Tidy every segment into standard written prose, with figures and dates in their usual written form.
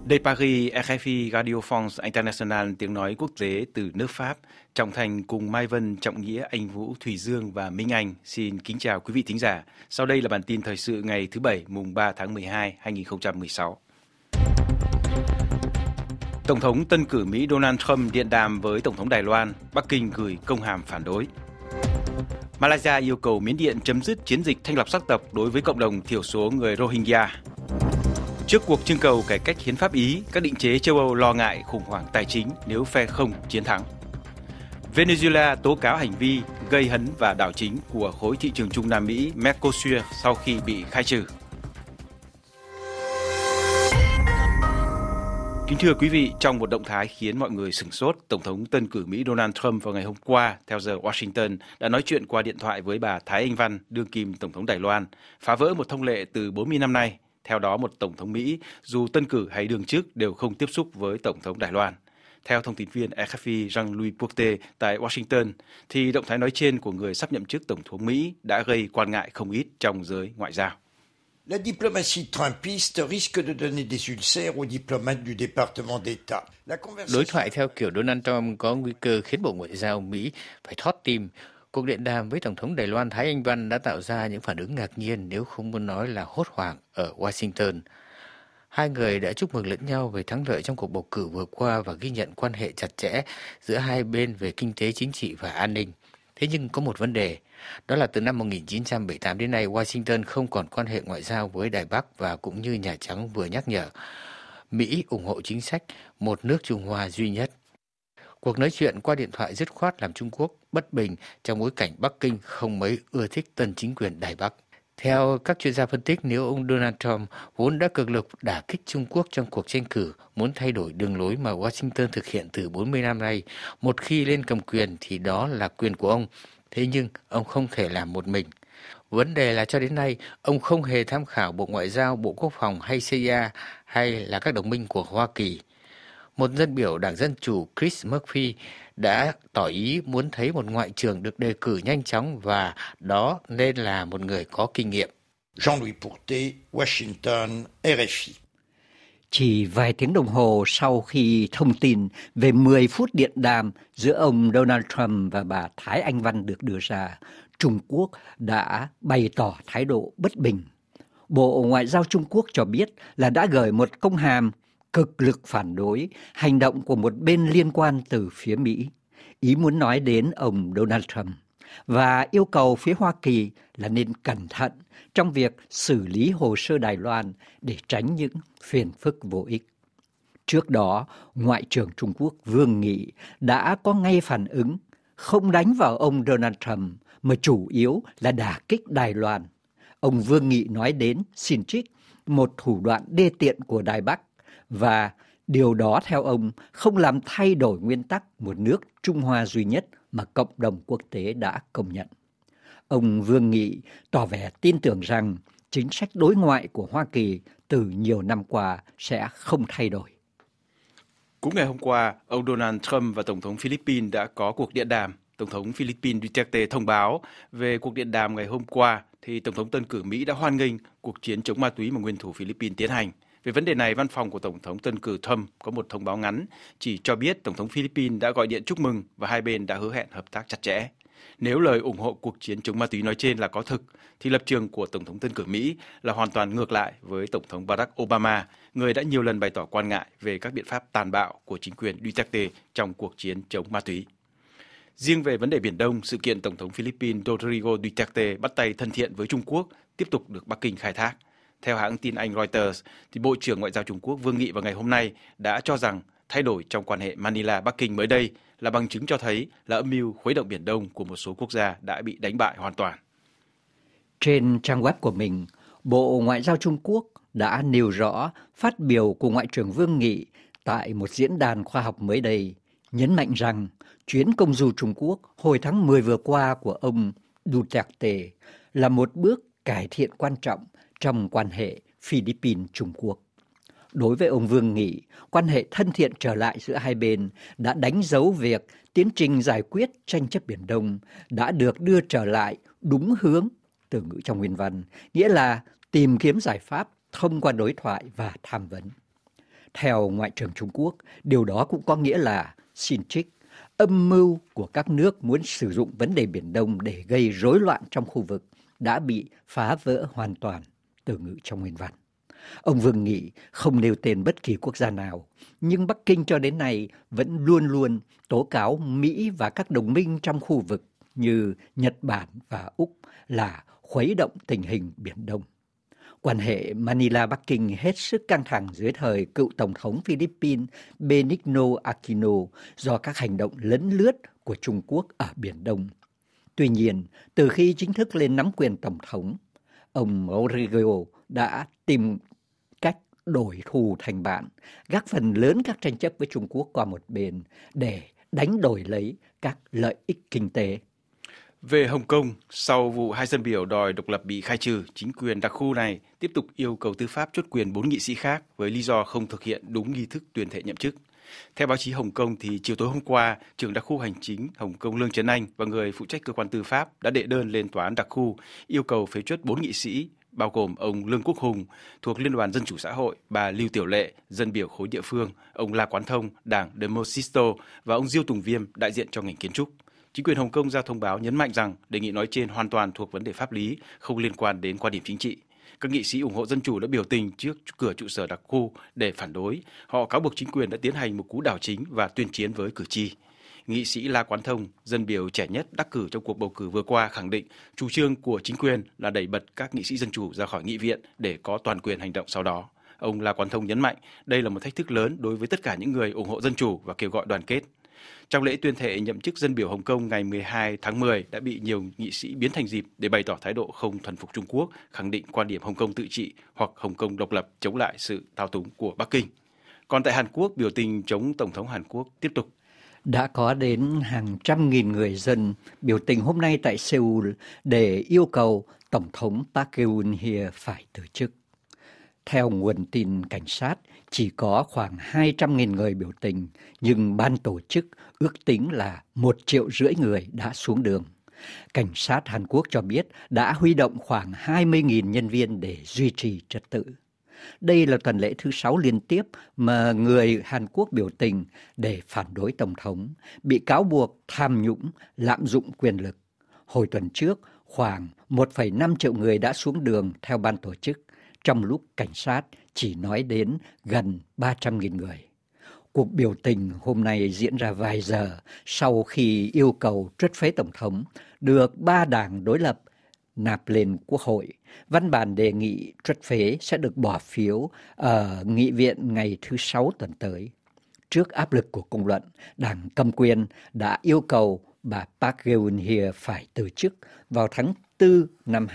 De Paris, RFI Radio France International tiếng nói quốc tế từ nước Pháp. Trọng Thành cùng Mai Vân, Trọng Nghĩa, Anh Vũ, Thùy Dương và Minh Anh xin kính chào quý vị thính giả. Sau đây là bản tin thời sự ngày thứ Bảy, mùng 3 tháng 12, 2016. Tổng thống tân cử Mỹ Donald Trump điện đàm với Tổng thống Đài Loan, Bắc Kinh gửi công hàm phản đối. Malaysia yêu cầu Miến Điện chấm dứt chiến dịch thanh lọc sắc tộc đối với cộng đồng thiểu số người Rohingya. Trước cuộc trưng cầu cải cách hiến pháp Ý, các định chế châu Âu lo ngại khủng hoảng tài chính nếu phe không chiến thắng. Venezuela tố cáo hành vi gây hấn và đảo chính của khối thị trường chung Nam Mỹ Mercosur sau khi bị khai trừ. Kính thưa quý vị, trong một động thái khiến mọi người sửng sốt, Tổng thống tân cử Mỹ Donald Trump vào ngày hôm qua, theo giờ Washington, đã nói chuyện qua điện thoại với bà Thái Anh Văn, đương kim Tổng thống Đài Loan, phá vỡ một thông lệ từ 40 năm nay. Theo đó, một Tổng thống Mỹ, dù tân cử hay đương chức, đều không tiếp xúc với Tổng thống Đài Loan. Theo thông tin viên RFI Jean-Louis Porte tại Washington, thì động thái nói trên của người sắp nhậm chức Tổng thống Mỹ đã gây quan ngại không ít trong giới ngoại giao. La diplomatie trumpiste risque de donner des ulcères aux diplomates du département d'État. Đối thoại theo kiểu Donald Trump có nguy cơ khiến Bộ Ngoại giao Mỹ phải thót tim. Cuộc điện đàm với Tổng thống Đài Loan Thái Anh Văn đã tạo ra những phản ứng ngạc nhiên, nếu không muốn nói là hốt hoảng, ở Washington. Hai người đã chúc mừng lẫn nhau về thắng lợi trong cuộc bầu cử vừa qua và ghi nhận quan hệ chặt chẽ giữa hai bên về kinh tế, chính trị và an ninh. Thế nhưng có một vấn đề, đó là từ năm 1978 đến nay, Washington không còn quan hệ ngoại giao với Đài Bắc và cũng như Nhà Trắng vừa nhắc nhở, Mỹ ủng hộ chính sách một nước Trung Hoa duy nhất. Cuộc nói chuyện qua điện thoại dứt khoát làm Trung Quốc bất bình trong bối cảnh Bắc Kinh không mấy ưa thích tân chính quyền Đài Bắc. Theo các chuyên gia phân tích, nếu ông Donald Trump vốn đã cực lực đả kích Trung Quốc trong cuộc tranh cử, muốn thay đổi đường lối mà Washington thực hiện từ 40 năm nay, một khi lên cầm quyền thì đó là quyền của ông. Thế nhưng ông không thể làm một mình. Vấn đề là cho đến nay, ông không hề tham khảo Bộ Ngoại giao, Bộ Quốc phòng hay CIA hay là các đồng minh của Hoa Kỳ. Một dân biểu Đảng Dân Chủ Chris Murphy đã tỏ ý muốn thấy một ngoại trưởng được đề cử nhanh chóng và đó nên là một người có kinh nghiệm. Jean-Louis Porte, Washington, RFI. Chỉ vài tiếng đồng hồ sau khi thông tin về 10 phút điện đàm giữa ông Donald Trump và bà Thái Anh Văn được đưa ra, Trung Quốc đã bày tỏ thái độ bất bình. Bộ Ngoại giao Trung Quốc cho biết là đã gửi một công hàm cực lực phản đối hành động của một bên liên quan từ phía Mỹ, ý muốn nói đến ông Donald Trump, và yêu cầu phía Hoa Kỳ là nên cẩn thận trong việc xử lý hồ sơ Đài Loan để tránh những phiền phức vô ích. Trước đó, Ngoại trưởng Trung Quốc Vương Nghị đã có ngay phản ứng không đánh vào ông Donald Trump mà chủ yếu là đả kích Đài Loan. Ông Vương Nghị nói đến xin trích một thủ đoạn đê tiện của Đài Bắc và điều đó theo ông không làm thay đổi nguyên tắc một nước Trung Hoa duy nhất mà cộng đồng quốc tế đã công nhận. Ông Vương Nghị tỏ vẻ tin tưởng rằng chính sách đối ngoại của Hoa Kỳ từ nhiều năm qua sẽ không thay đổi. Cũng ngày hôm qua, ông Donald Trump và Tổng thống Philippines đã có cuộc điện đàm. Tổng thống Philippines Duterte thông báo về cuộc điện đàm ngày hôm qua thì Tổng thống tân cử Mỹ đã hoan nghênh cuộc chiến chống ma túy mà nguyên thủ Philippines tiến hành. Về vấn đề này, văn phòng của Tổng thống tân cử Trump có một thông báo ngắn chỉ cho biết Tổng thống Philippines đã gọi điện chúc mừng và hai bên đã hứa hẹn hợp tác chặt chẽ. Nếu lời ủng hộ cuộc chiến chống ma túy nói trên là có thực, thì lập trường của Tổng thống tân cử Mỹ là hoàn toàn ngược lại với Tổng thống Barack Obama, người đã nhiều lần bày tỏ quan ngại về các biện pháp tàn bạo của chính quyền Duterte trong cuộc chiến chống ma túy. Riêng về vấn đề Biển Đông, sự kiện Tổng thống Philippines Rodrigo Duterte bắt tay thân thiện với Trung Quốc tiếp tục được Bắc Kinh khai thác. Theo hãng tin Anh Reuters, thì Bộ trưởng Ngoại giao Trung Quốc Vương Nghị vào ngày hôm nay đã cho rằng thay đổi trong quan hệ Manila-Bắc Kinh mới đây là bằng chứng cho thấy là âm mưu khuấy động Biển Đông của một số quốc gia đã bị đánh bại hoàn toàn. Trên trang web của mình, Bộ Ngoại giao Trung Quốc đã nêu rõ phát biểu của Ngoại trưởng Vương Nghị tại một diễn đàn khoa học mới đây, nhấn mạnh rằng chuyến công du Trung Quốc hồi tháng 10 vừa qua của ông Duterte là một bước cải thiện quan trọng trong quan hệ Philippines-Trung Quốc. Đối với ông Vương Nghị, quan hệ thân thiện trở lại giữa hai bên đã đánh dấu việc tiến trình giải quyết tranh chấp Biển Đông đã được đưa trở lại đúng hướng, từ ngữ trong nguyên văn, nghĩa là tìm kiếm giải pháp thông qua đối thoại và tham vấn. Theo Ngoại trưởng Trung Quốc, điều đó cũng có nghĩa là, xin trích, âm mưu của các nước muốn sử dụng vấn đề Biển Đông để gây rối loạn trong khu vực đã bị phá vỡ hoàn toàn, từ ngữ trong nguyên văn. Ông Vương Nghị không nêu tên bất kỳ quốc gia nào, nhưng Bắc Kinh cho đến nay vẫn luôn luôn tố cáo Mỹ và các đồng minh trong khu vực như Nhật Bản và Úc là khuấy động tình hình Biển Đông. Quan hệ Manila-Bắc Kinh hết sức căng thẳng dưới thời cựu Tổng thống Philippines Benigno Aquino do các hành động lấn lướt của Trung Quốc ở Biển Đông. Tuy nhiên, từ khi chính thức lên nắm quyền Tổng thống, ông Rodrigo đã tìm cách đổi thù thành bạn, gác phần lớn các tranh chấp với Trung Quốc qua một bên để đánh đổi lấy các lợi ích kinh tế. Về Hồng Kông, sau vụ hai dân biểu đòi độc lập bị khai trừ, chính quyền đặc khu này tiếp tục yêu cầu tư pháp chốt quyền 4 nghị sĩ khác với lý do không thực hiện đúng nghi thức tuyên thệ nhậm chức. Theo báo chí Hồng Kông thì chiều tối hôm qua, trưởng đặc khu hành chính Hồng Kông Lương Trấn Anh và người phụ trách cơ quan tư pháp đã đệ đơn lên tòa án đặc khu yêu cầu phế truất 4 nghị sĩ, bao gồm ông Lương Quốc Hùng thuộc Liên đoàn Dân chủ xã hội, bà Lưu Tiểu Lệ, dân biểu khối địa phương, ông La Quán Thông, đảng Demosisto và ông Diêu Tùng Viêm, đại diện cho ngành kiến trúc. Chính quyền Hồng Kông ra thông báo nhấn mạnh rằng đề nghị nói trên hoàn toàn thuộc vấn đề pháp lý, không liên quan đến quan điểm chính trị. Các nghị sĩ ủng hộ dân chủ đã biểu tình trước cửa trụ sở đặc khu để phản đối. Họ cáo buộc chính quyền đã tiến hành một cú đảo chính và tuyên chiến với cử tri. Nghị sĩ La Quán Thông, dân biểu trẻ nhất đắc cử trong cuộc bầu cử vừa qua, khẳng định chủ trương của chính quyền là đẩy bật các nghị sĩ dân chủ ra khỏi nghị viện để có toàn quyền hành động sau đó. Ông La Quán Thông nhấn mạnh đây là một thách thức lớn đối với tất cả những người ủng hộ dân chủ và kêu gọi đoàn kết. Trong lễ tuyên thệ nhậm chức dân biểu Hồng Kông ngày 12 tháng 10 đã bị nhiều nghị sĩ biến thành dịp để bày tỏ thái độ không thuần phục Trung Quốc, khẳng định quan điểm Hồng Kông tự trị hoặc Hồng Kông độc lập chống lại sự thao túng của Bắc Kinh. Còn tại Hàn Quốc, biểu tình chống Tổng thống Hàn Quốc tiếp tục. Đã có đến hàng trăm nghìn người dân biểu tình hôm nay tại Seoul để yêu cầu Tổng thống Park Geun-hye phải từ chức. Theo nguồn tin cảnh sát, chỉ có khoảng 200.000 người biểu tình, nhưng ban tổ chức ước tính là 1,5 triệu người đã xuống đường. Cảnh sát Hàn Quốc cho biết đã huy động khoảng 20.000 nhân viên để duy trì trật tự. Đây là tuần lễ thứ 6 liên tiếp mà người Hàn Quốc biểu tình để phản đối Tổng thống, bị cáo buộc tham nhũng, lạm dụng quyền lực. Hồi tuần trước, khoảng 1,5 triệu người đã xuống đường theo ban tổ chức, trong lúc cảnh sát chỉ nói đến gần 300.000 người. Cuộc biểu tình hôm nay diễn ra vài giờ sau khi yêu cầu truất phế Tổng thống được 3 đảng đối lập nạp lên Quốc hội. Văn bản đề nghị truất phế sẽ được bỏ phiếu ở nghị viện ngày thứ 6 tuần tới. Trước áp lực của công luận, đảng cầm quyền đã yêu cầu bà Park Geun-hye phải từ chức vào tháng 4 năm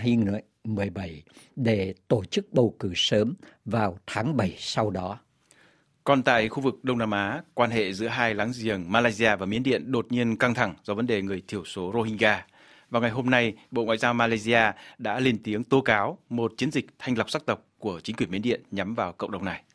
2017 để tổ chức bầu cử sớm vào tháng 7 sau đó. Còn tại khu vực Đông Nam Á, quan hệ giữa hai láng giềng Malaysia và Miến Điện đột nhiên căng thẳng do vấn đề người thiểu số Rohingya. Vào ngày hôm nay, Bộ Ngoại giao Malaysia đã lên tiếng tố cáo một chiến dịch thanh lọc sắc tộc của chính quyền Miến Điện nhắm vào cộng đồng này.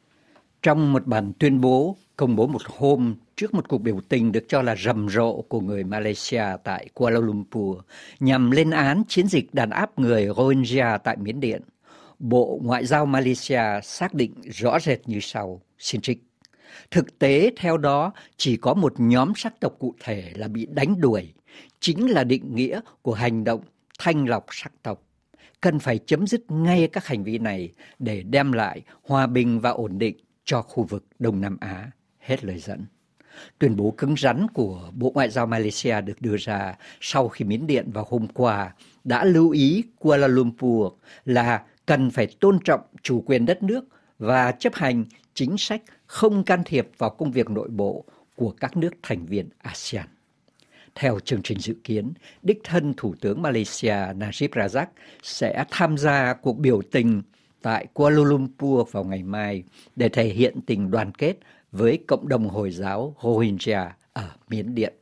Trong một bản tuyên bố công bố một hôm trước một cuộc biểu tình được cho là rầm rộ của người Malaysia tại Kuala Lumpur nhằm lên án chiến dịch đàn áp người Rohingya tại Miến Điện, Bộ Ngoại giao Malaysia xác định rõ rệt như sau, xin trích. Thực tế theo đó chỉ có một nhóm sắc tộc cụ thể là bị đánh đuổi, chính là định nghĩa của hành động thanh lọc sắc tộc. Cần phải chấm dứt ngay các hành vi này để đem lại hòa bình và ổn định cho khu vực Đông Nam Á. Hết lời dẫn. Tuyên bố cứng rắn của Bộ Ngoại giao Malaysia được đưa ra sau khi Miến Điện vào hôm qua đã lưu ý Kuala Lumpur là cần phải tôn trọng chủ quyền đất nước và chấp hành chính sách không can thiệp vào công việc nội bộ của các nước thành viên ASEAN. Theo chương trình dự kiến, đích thân Thủ tướng Malaysia Najib Razak sẽ tham gia cuộc biểu tình tại Kuala Lumpur vào ngày mai để thể hiện tình đoàn kết với cộng đồng Hồi giáo Rohingya ở Miến Điện.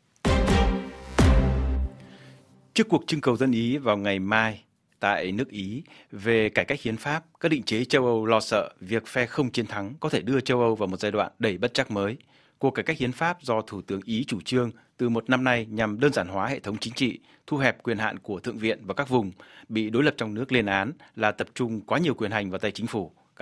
Trước cuộc trưng cầu dân Ý vào ngày mai tại nước Ý về cải cách hiến pháp, các định chế châu Âu lo sợ việc phe không chiến thắng có thể đưa châu Âu vào một giai đoạn đầy bất trắc mới. Cuộc cải cách hiến pháp do Thủ tướng Ý chủ trương từ một năm nay nhằm đơn giản hóa hệ thống chính trị, thu hẹp quyền hạn của Thượng viện và các vùng bị đối lập trong nước lên án là tập trung quá nhiều quyền hành vào tay chính phủ. Cả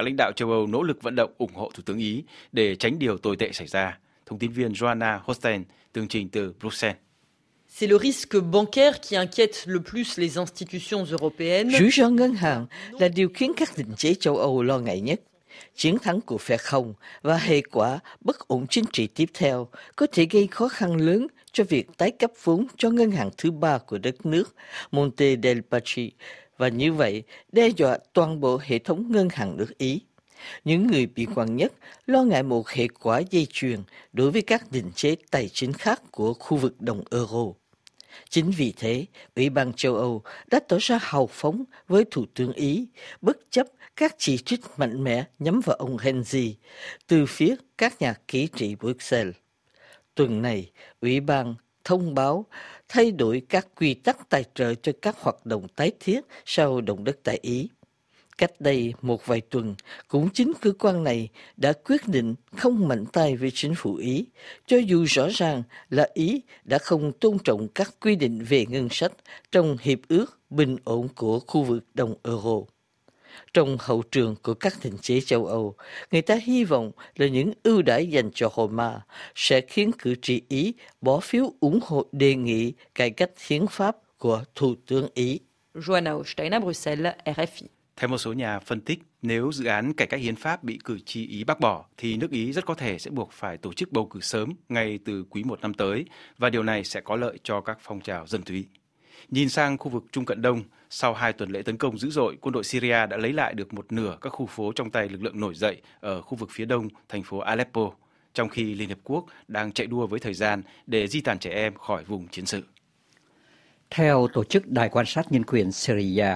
các lãnh đạo châu Âu nỗ lực vận động ủng hộ Thủ tướng Ý để tránh điều tồi tệ xảy ra. Thông tin viên Joanna Hosten tường trình từ Bruxelles. C'est le risque bancaire qui inquiète le plus les institutions européennes. Rủi ro ngân hàng là điều khiến các định chế châu Âu lo ngại nhất. Chiến thắng của phe không và hệ quả bất ổn chính trị tiếp theo có thể gây khó khăn lớn cho việc tái cấp vốn cho ngân hàng thứ ba của đất nước, Monte dei Paschi, và như vậy đe dọa toàn bộ hệ thống ngân hàng nước Ý. Những người bị quan nhất lo ngại một hệ quả dây chuyền đối với các định chế tài chính khác của khu vực đồng euro. Chính vì thế, Ủy ban châu Âu đã tỏ ra hào phóng với Thủ tướng Ý, bất chấp các chỉ trích mạnh mẽ nhắm vào ông Renzi từ phía các nhà kỹ trị Bruxelles. Tuần này, Ủy ban thông báo thay đổi các quy tắc tài trợ cho các hoạt động tái thiết sau động đất tại Ý. Cách đây một vài tuần, cũng chính cơ quan này đã quyết định không mạnh tay với chính phủ Ý, cho dù rõ ràng là Ý đã không tôn trọng các quy định về ngân sách trong Hiệp ước Bình ổn của khu vực đồng euro. Trong hậu trường của các định chế châu Âu, người ta hy vọng là những ưu đãi dành cho Roma sẽ khiến cử tri Ý bỏ phiếu ủng hộ đề nghị cải cách hiến pháp của Thủ tướng Ý. Joanna Hosten, Bruxelles, RFI. Theo một số nhà phân tích, nếu dự án cải cách hiến pháp bị cử tri Ý bác bỏ, thì nước Ý rất có thể sẽ buộc phải tổ chức bầu cử sớm ngay từ quý 1 năm tới, và điều này sẽ có lợi cho các phong trào dân túy. Nhìn sang khu vực Trung Cận Đông, sau 2 tuần lễ tấn công dữ dội, quân đội Syria đã lấy lại được một nửa các khu phố trong tay lực lượng nổi dậy ở khu vực phía đông thành phố Aleppo, trong khi Liên Hợp Quốc đang chạy đua với thời gian để di tản trẻ em khỏi vùng chiến sự. Theo Tổ chức Đài quan sát nhân quyền Syria,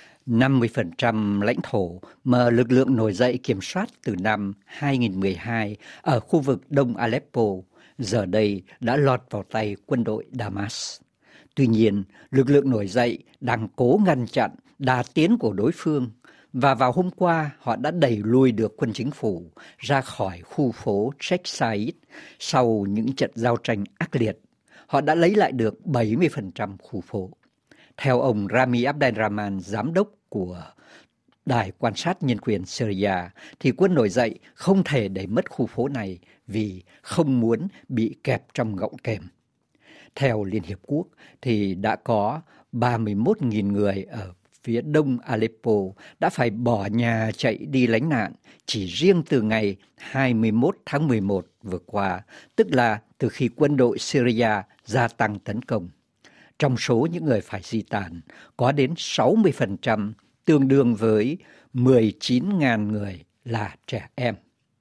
50% lãnh thổ mà lực lượng nổi dậy kiểm soát từ năm 2012 ở khu vực đông Aleppo giờ đây đã lọt vào tay quân đội Damas. Tuy nhiên, lực lượng nổi dậy đang cố ngăn chặn đà tiến của đối phương, và vào hôm qua họ đã đẩy lui được quân chính phủ ra khỏi khu phố Sheikh Said sau những trận giao tranh ác liệt. Họ đã lấy lại được 70% khu phố. Theo ông Rami Abdelrahman, giám đốc của Đài quan sát nhân quyền Syria, thì quân nổi dậy không thể để mất khu phố này vì không muốn bị kẹp trong gọng kềm. Theo Liên Hiệp Quốc thì đã có 31.000 người ở phía đông Aleppo đã phải bỏ nhà chạy đi lánh nạn chỉ riêng từ ngày 21 tháng 11 vừa qua, tức là từ khi quân đội Syria gia tăng tấn công. Trong số những người phải di tản, có đến 60%, tương đương với 19.000 người là trẻ em.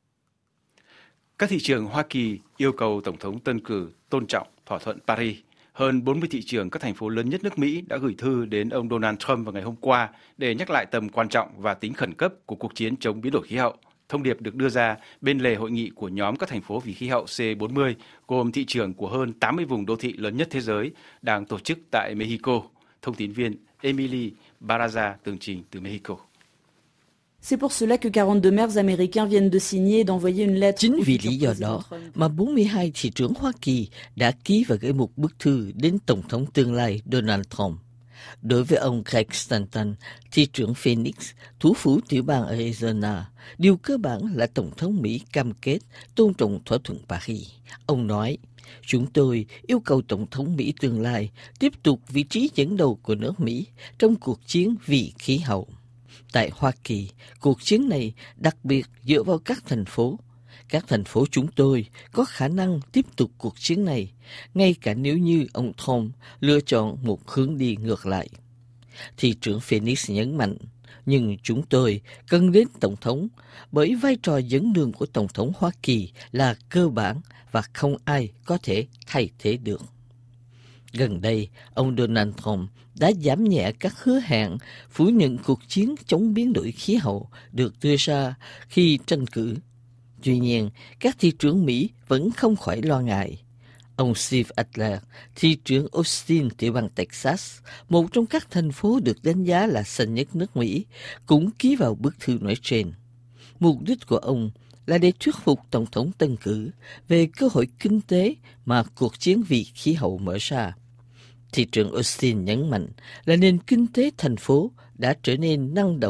Các thị trường Hoa Kỳ yêu cầu Tổng thống tân cử tôn trọng thỏa thuận Paris. Hơn 40 thị trường các thành phố lớn nhất nước Mỹ đã gửi thư đến ông Donald Trump vào ngày hôm qua để nhắc lại tầm quan trọng và tính khẩn cấp của cuộc chiến chống biến đổi khí hậu. Thông điệp được đưa ra bên lề hội nghị của nhóm các thành phố vì khí hậu C40, gồm thị trường của hơn 80 vùng đô thị lớn nhất thế giới, đang tổ chức tại Mexico. Thông tin viên Emily Baraza tường trình từ Mexico. C'est pour cela que 42 maires américains viennent de signer et d'envoyer une lettre. Chính vì lý do đó mà 42 thị trưởng Hoa Kỳ đã ký và gửi một bức thư đến Tổng thống tương lai Donald Trump. Đối với ông Greg Stanton, thị trưởng Phoenix, thủ phủ tiểu bang Arizona, điều cơ bản là Tổng thống Mỹ cam kết tôn trọng thỏa thuận Paris. Ông nói, chúng tôi yêu cầu Tổng thống Mỹ tương lai tiếp tục vị trí dẫn đầu của nước Mỹ trong cuộc chiến vì khí hậu. Tại Hoa Kỳ, cuộc chiến này đặc biệt dựa vào các thành phố. Các thành phố chúng tôi có khả năng tiếp tục cuộc chiến này, ngay cả nếu như ông Trump lựa chọn một hướng đi ngược lại. Thị trưởng Phoenix nhấn mạnh, nhưng chúng tôi cần đến Tổng thống, bởi vai trò dẫn đường của Tổng thống Hoa Kỳ là cơ bản và không ai có thể thay thế được. Gần đây, ông Donald Trump đã giảm nhẹ các hứa hẹn phủ nhận cuộc chiến chống biến đổi khí hậu được đưa ra khi tranh cử. Tuy nhiên, các thị trưởng Mỹ vẫn không khỏi lo ngại. Ông Steve Adler, thị trưởng Austin, tiểu bang Texas, một trong các thành phố được đánh giá là xanh nhất nước Mỹ, cũng ký vào bức thư nói trên. Mục đích của ông là để thuyết phục Tổng thống tân cử về cơ hội kinh tế mà cuộc chiến vì khí hậu mở ra. Thị trưởng Austin nhấn mạnh là nền kinh tế thành phố đã trở nên năng động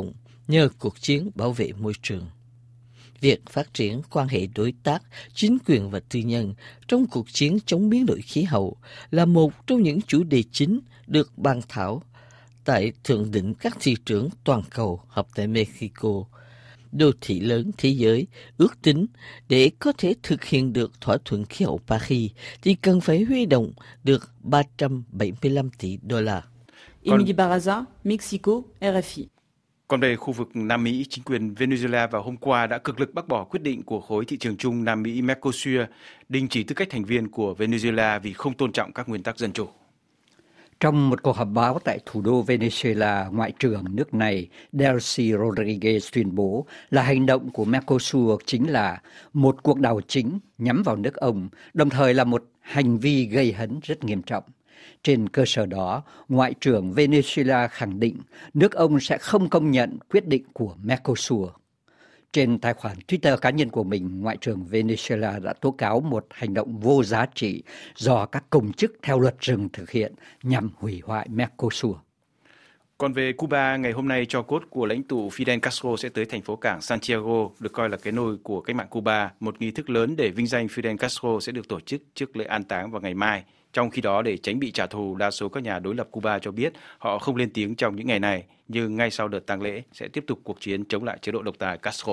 nhờ cuộc chiến bảo vệ môi trường. Việc phát triển quan hệ đối tác, chính quyền và tư nhân trong cuộc chiến chống biến đổi khí hậu là một trong những chủ đề chính được bàn thảo tại Thượng đỉnh các thị trưởng toàn cầu họp tại Mexico. Đô thị lớn thế giới ước tính để có thể thực hiện được thỏa thuận khí hậu Paris thì cần phải huy động được 375 tỷ đô la. Emily Baraza, Mexico, RFI. Còn về khu vực Nam Mỹ, chính quyền Venezuela vào hôm qua đã cực lực bác bỏ quyết định của khối thị trường chung Nam Mỹ Mercosur đình chỉ tư cách thành viên của Venezuela vì không tôn trọng các nguyên tắc dân chủ. Trong một cuộc họp báo tại thủ đô Venezuela, Ngoại trưởng nước này Delcy Rodriguez tuyên bố là hành động của Mercosur chính là một cuộc đảo chính nhắm vào nước ông, đồng thời là một hành vi gây hấn rất nghiêm trọng. Trên cơ sở đó, Ngoại trưởng Venezuela khẳng định nước ông sẽ không công nhận quyết định của Mercosur. Trên tài khoản Twitter cá nhân của mình, Ngoại trưởng Venezuela đã tố cáo một hành động vô giá trị do các công chức theo luật rừng thực hiện nhằm hủy hoại Mercosur. Còn về Cuba, ngày hôm nay tro cốt của lãnh tụ Fidel Castro sẽ tới thành phố cảng Santiago, được coi là cái nôi của cách mạng Cuba. Một nghi thức lớn để vinh danh Fidel Castro sẽ được tổ chức trước lễ an táng vào ngày mai. Trong khi đó, để tránh bị trả thù, đa số các nhà đối lập Cuba cho biết họ không lên tiếng trong những ngày này, nhưng ngay sau đợt tang lễ sẽ tiếp tục cuộc chiến chống lại chế độ độc tài Castro.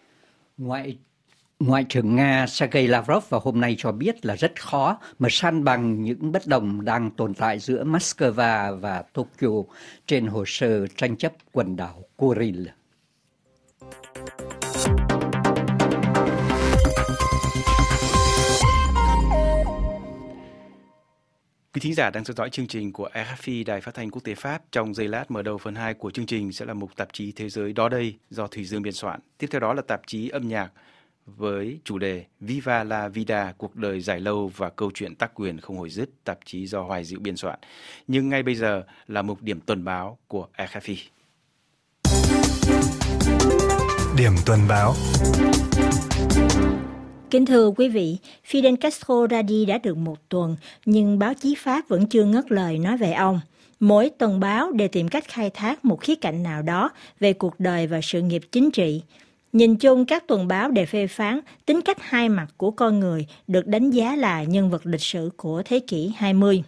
Ngoại trưởng Nga Sergei Lavrov vào hôm nay cho biết là rất khó mà san bằng những bất đồng đang tồn tại giữa Moscow và Tokyo trên hồ sơ tranh chấp quần đảo Kuril. Quý thính giả đang theo dõi chương trình của RFI, Đài Phát thanh Quốc tế Pháp. Trong giây lát mở đầu phần 2 của chương trình sẽ là mục tạp chí Thế giới đó đây do Thùy Dương biên soạn. Tiếp theo đó là tạp chí âm nhạc với chủ đề Viva la Vida, cuộc đời dài lâu và câu chuyện tác quyền không hồi dứt, tạp chí do Hoài Diệu biên soạn. Nhưng ngay bây giờ là mục điểm tuần báo của RFI. Điểm tuần báo. Kính thưa quý vị, Fidel Castro ra đi đã được một tuần, nhưng báo chí Pháp vẫn chưa ngớt lời nói về ông. Mỗi tuần báo đều tìm cách khai thác một khía cạnh nào đó về cuộc đời và sự nghiệp chính trị. Nhìn chung, các tuần báo đều phê phán tính cách hai mặt của con người được đánh giá là nhân vật lịch sử của thế kỷ 20.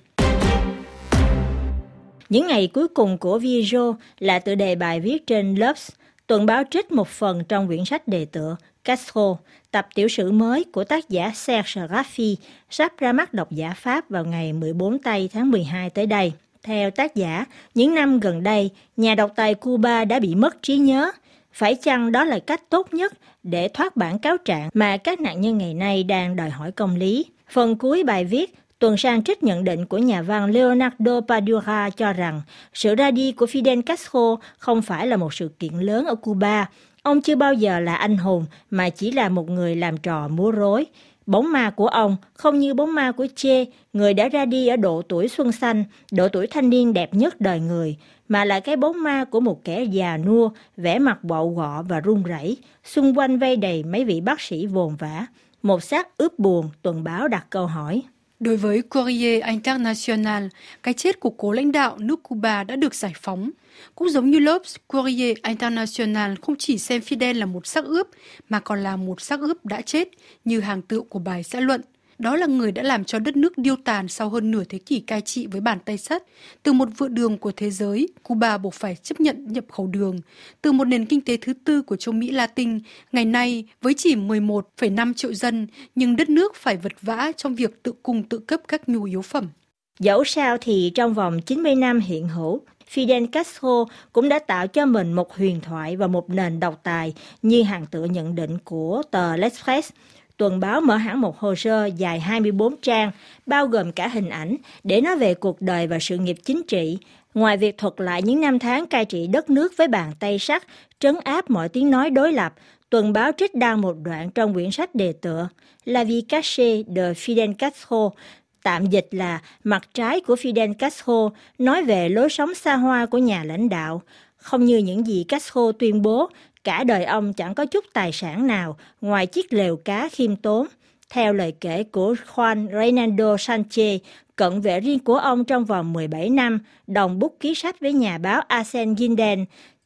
Những ngày cuối cùng của Viejo là tựa đề bài viết trên L'Obs. Tuần báo trích một phần trong quyển sách đề tựa Castro, tập tiểu sử mới của tác giả Serge Raffi, sắp ra mắt độc giả Pháp vào ngày 14 tây tháng 12 tới đây. Theo tác giả, những năm gần đây, nhà độc tài Cuba đã bị mất trí nhớ. Phải chăng đó là cách tốt nhất để thoát bản cáo trạng mà các nạn nhân ngày nay đang đòi hỏi công lý? Phần cuối bài viết, tuần sang trích nhận định của nhà văn Leonardo Padura cho rằng sự ra đi của Fidel Castro không phải là một sự kiện lớn ở Cuba. Ông chưa bao giờ là anh hùng mà chỉ là một người làm trò múa rối. Bóng ma của ông không như bóng ma của Che, người đã ra đi ở độ tuổi xuân xanh, độ tuổi thanh niên đẹp nhất đời người, mà là cái bóng ma của một kẻ già nua, vẻ mặt bậu gọ và run rẩy, xung quanh vây đầy mấy vị bác sĩ vồn vã. Một xác ướp buồn, tuần báo đặt câu hỏi. Đối với Courrier International, cái chết của cố lãnh đạo nước Cuba đã được giải phóng. Cũng giống như L'Obs, Courrier International không chỉ xem Fidel là một xác ướp, mà còn là một xác ướp đã chết, như hàng tựu của bài xã luận. Đó là người đã làm cho đất nước điêu tàn sau hơn nửa thế kỷ cai trị với bàn tay sắt. Từ một vựa đường của thế giới, Cuba buộc phải chấp nhận nhập khẩu đường. Từ một nền kinh tế thứ tư của châu Mỹ Latin, ngày nay với chỉ 11,5 triệu dân, nhưng đất nước phải vật vã trong việc tự cung tự cấp các nhu yếu phẩm. Dẫu sao thì trong vòng 90 năm hiện hữu, Fidel Castro cũng đã tạo cho mình một huyền thoại và một nền độc tài như hàng tựa nhận định của tờ L'Express. Tuần báo mở hẳn một hồ sơ dài 24 trang, bao gồm cả hình ảnh, để nói về cuộc đời và sự nghiệp chính trị. Ngoài việc thuật lại những năm tháng cai trị đất nước với bàn tay sắt, trấn áp mọi tiếng nói đối lập, tuần báo trích đăng một đoạn trong quyển sách đề tựa La vie cachée de Fidel Castro, tạm dịch là mặt trái của Fidel Castro, nói về lối sống xa hoa của nhà lãnh đạo. Không như những gì Castro tuyên bố, cả đời ông chẳng có chút tài sản nào ngoài chiếc lều cá khiêm tốn. Theo lời kể của Juan Reynaldo Sanchez, cận vệ riêng của ông trong vòng 17 năm, đồng bút ký sách với nhà báo Asen Gindel,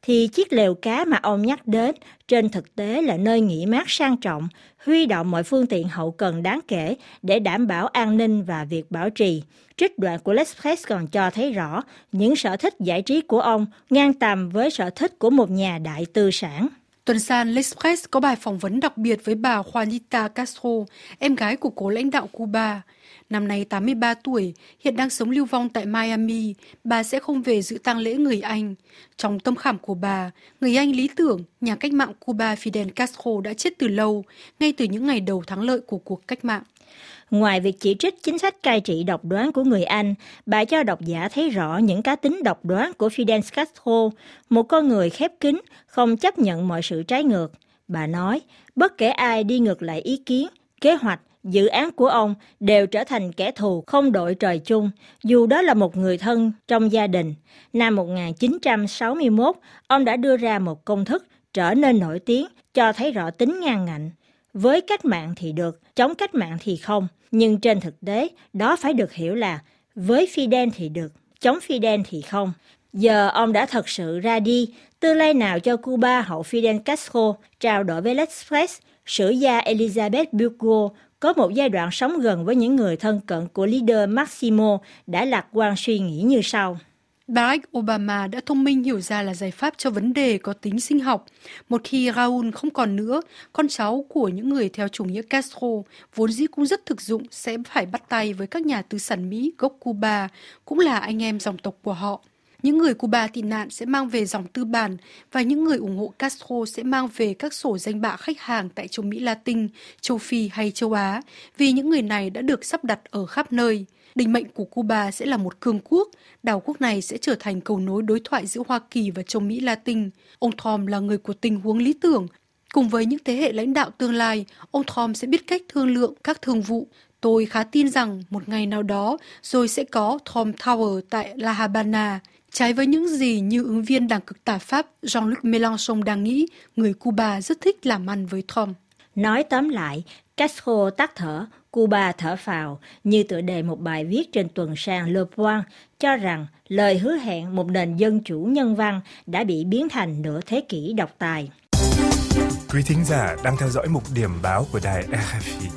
thì chiếc lều cá mà ông nhắc đến trên thực tế là nơi nghỉ mát sang trọng, huy động mọi phương tiện hậu cần đáng kể để đảm bảo an ninh và việc bảo trì. Trích đoạn của L'Express còn cho thấy rõ những sở thích giải trí của ông ngang tầm với sở thích của một nhà đại tư sản. Tuần san L'Express có bài phỏng vấn đặc biệt với bà Juanita Castro, em gái của cố lãnh đạo Cuba. Năm nay 83 tuổi, hiện đang sống lưu vong tại Miami, bà sẽ không về dự tang lễ người Anh. Trong tâm khảm của bà, người Anh lý tưởng, nhà cách mạng Cuba Fidel Castro đã chết từ lâu, ngay từ những ngày đầu thắng lợi của cuộc cách mạng. Ngoài việc chỉ trích chính sách cai trị độc đoán của người Anh, bà cho độc giả thấy rõ những cá tính độc đoán của Fidel Castro, một con người khép kín, không chấp nhận mọi sự trái ngược. Bà nói, bất kể ai đi ngược lại ý kiến, kế hoạch, dự án của ông đều trở thành kẻ thù không đội trời chung, dù đó là một người thân trong gia đình. Năm 1961, ông đã đưa ra một công thức trở nên nổi tiếng, cho thấy rõ tính ngang ngạnh. Với cách mạng thì được, chống cách mạng thì không. Nhưng trên thực tế, đó phải được hiểu là với Fidel thì được, chống Fidel thì không. Giờ ông đã thật sự ra đi, tương lai nào cho Cuba hậu Fidel Castro? Trao đổi với L'Express, sử gia Elizabeth Bugo có một giai đoạn sống gần với những người thân cận của leader Máximo đã lạc quan suy nghĩ như sau. Barack Obama đã thông minh hiểu ra là giải pháp cho vấn đề có tính sinh học. Một khi Raúl không còn nữa, con cháu của những người theo chủ nghĩa Castro, vốn dĩ cũng rất thực dụng, sẽ phải bắt tay với các nhà tư sản Mỹ gốc Cuba, cũng là anh em dòng tộc của họ. Những người Cuba tị nạn sẽ mang về dòng tư bản và những người ủng hộ Castro sẽ mang về các sổ danh bạ khách hàng tại châu Mỹ Latin, châu Phi hay châu Á, vì những người này đã được sắp đặt ở khắp nơi. Định mệnh của Cuba sẽ là một cường quốc, đảo quốc này sẽ trở thành cầu nối đối thoại giữa Hoa Kỳ và châu Mỹ Latin. Ông Trump là người của tình huống lý tưởng. Cùng với những thế hệ lãnh đạo tương lai, ông Trump sẽ biết cách thương lượng các thương vụ. Tôi khá tin rằng một ngày nào đó rồi sẽ có Trump Tower tại La Habana. Trái với những gì như ứng viên đảng cực tả Pháp Jean-Luc Mélenchon đang nghĩ, người Cuba rất thích làm ăn với Trump. Nói tóm lại, Castro tắt thở, Cuba thở phào, như tựa đề một bài viết trên tuần san Le Point, cho rằng lời hứa hẹn một nền dân chủ nhân văn đã bị biến thành nửa thế kỷ độc tài. Quý thính giả đang theo dõi mục điểm báo của đài RFI.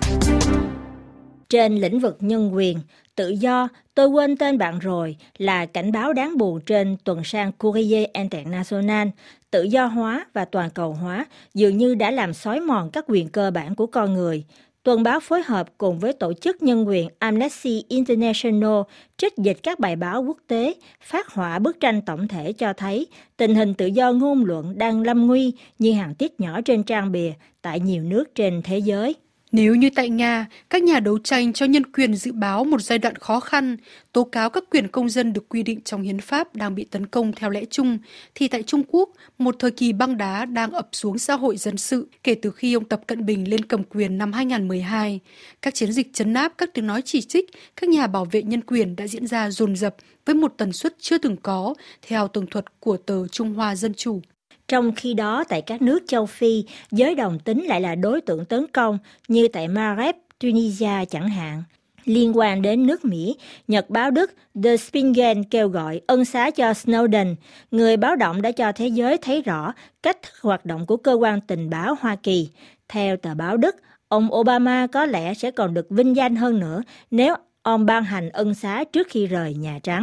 Trên lĩnh vực nhân quyền, tự do, tôi quên tên bạn rồi, là cảnh báo đáng buồn trên tuần san Courrier International. Tự do hóa và toàn cầu hóa dường như đã làm xói mòn các quyền cơ bản của con người. Tuần báo phối hợp cùng với tổ chức nhân quyền Amnesty International trích dịch các bài báo quốc tế, phát họa bức tranh tổng thể cho thấy tình hình tự do ngôn luận đang lâm nguy như hàng tiết nhỏ trên trang bìa tại nhiều nước trên thế giới. Nếu như tại Nga, các nhà đấu tranh cho nhân quyền dự báo một giai đoạn khó khăn, tố cáo các quyền công dân được quy định trong hiến pháp đang bị tấn công theo lẽ chung, thì tại Trung Quốc, một thời kỳ băng đá đang ập xuống xã hội dân sự kể từ khi ông Tập Cận Bình lên cầm quyền năm 2012. Các chiến dịch trấn áp các tiếng nói chỉ trích các nhà bảo vệ nhân quyền đã diễn ra dồn dập với một tần suất chưa từng có, theo tường thuật của tờ Trung Hoa Dân Chủ. Trong khi đó, tại các nước châu Phi, giới đồng tính lại là đối tượng tấn công, như tại Maghreb, Tunisia chẳng hạn. Liên quan đến nước Mỹ, nhật báo Đức The Spiegel kêu gọi ân xá cho Snowden. Người báo động đã cho thế giới thấy rõ cách thức hoạt động của cơ quan tình báo Hoa Kỳ. Theo tờ báo Đức, ông Obama có lẽ sẽ còn được vinh danh hơn nữa nếu ông ban hành ân xá trước khi rời Nhà Trắng.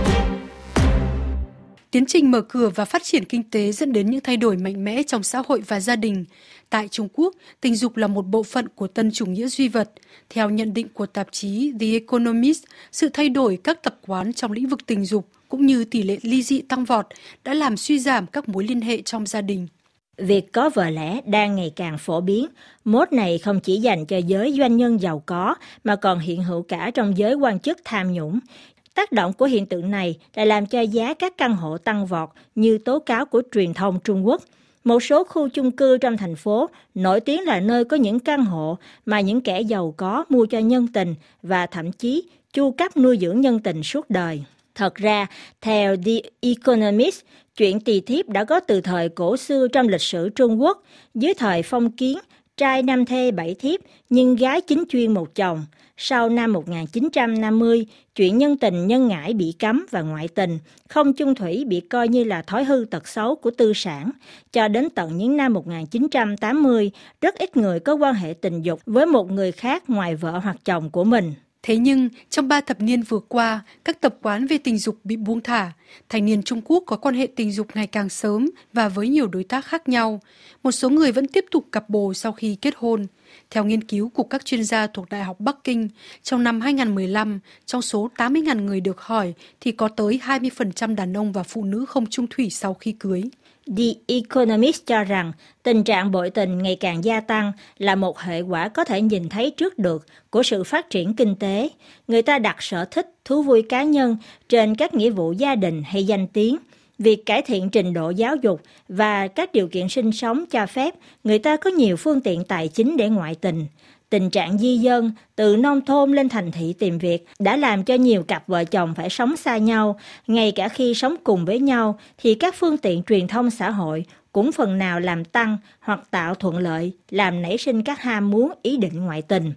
Tiến trình mở cửa và phát triển kinh tế dẫn đến những thay đổi mạnh mẽ trong xã hội và gia đình. Tại Trung Quốc, tình dục là một bộ phận của tân chủ nghĩa duy vật. Theo nhận định của tạp chí The Economist, sự thay đổi các tập quán trong lĩnh vực tình dục cũng như tỷ lệ ly dị tăng vọt đã làm suy giảm các mối liên hệ trong gia đình. Việc có vợ lẽ đang ngày càng phổ biến. Mốt này không chỉ dành cho giới doanh nhân giàu có mà còn hiện hữu cả trong giới quan chức tham nhũng. Tác động của hiện tượng này đã làm cho giá các căn hộ tăng vọt như tố cáo của truyền thông Trung Quốc. Một số khu chung cư trong thành phố nổi tiếng là nơi có những căn hộ mà những kẻ giàu có mua cho nhân tình và thậm chí chu cấp nuôi dưỡng nhân tình suốt đời. Thật ra, theo The Economist, chuyện tỳ thiếp đã có từ thời cổ xưa trong lịch sử Trung Quốc. Dưới thời phong kiến, trai 5 thê 7 thiếp nhưng gái 9 chuyên 1 chồng. Sau năm 1950, chuyện nhân tình nhân ngãi bị cấm và ngoại tình, không chung thủy bị coi như là thói hư tật xấu của tư sản. Cho đến tận những năm 1980, rất ít người có quan hệ tình dục với một người khác ngoài vợ hoặc chồng của mình. Thế nhưng, trong 3 thập niên vừa qua, các tập quán về tình dục bị buông thả. Thanh niên Trung Quốc có quan hệ tình dục ngày càng sớm và với nhiều đối tác khác nhau. Một số người vẫn tiếp tục cặp bồ sau khi kết hôn. Theo nghiên cứu của các chuyên gia thuộc Đại học Bắc Kinh, trong năm 2015, trong số 80.000 người được hỏi thì có tới 20% đàn ông và phụ nữ không chung thủy sau khi cưới. The Economist cho rằng tình trạng bội tình ngày càng gia tăng là một hệ quả có thể nhìn thấy trước được của sự phát triển kinh tế. Người ta đặt sở thích, thú vui cá nhân trên các nghĩa vụ gia đình hay danh tiếng. Việc cải thiện trình độ giáo dục và các điều kiện sinh sống cho phép người ta có nhiều phương tiện tài chính để ngoại tình. Tình trạng di dân từ nông thôn lên thành thị tìm việc đã làm cho nhiều cặp vợ chồng phải sống xa nhau. Ngay cả khi sống cùng với nhau thì các phương tiện truyền thông xã hội cũng phần nào làm tăng hoặc tạo thuận lợi, làm nảy sinh các ham muốn ý định ngoại tình.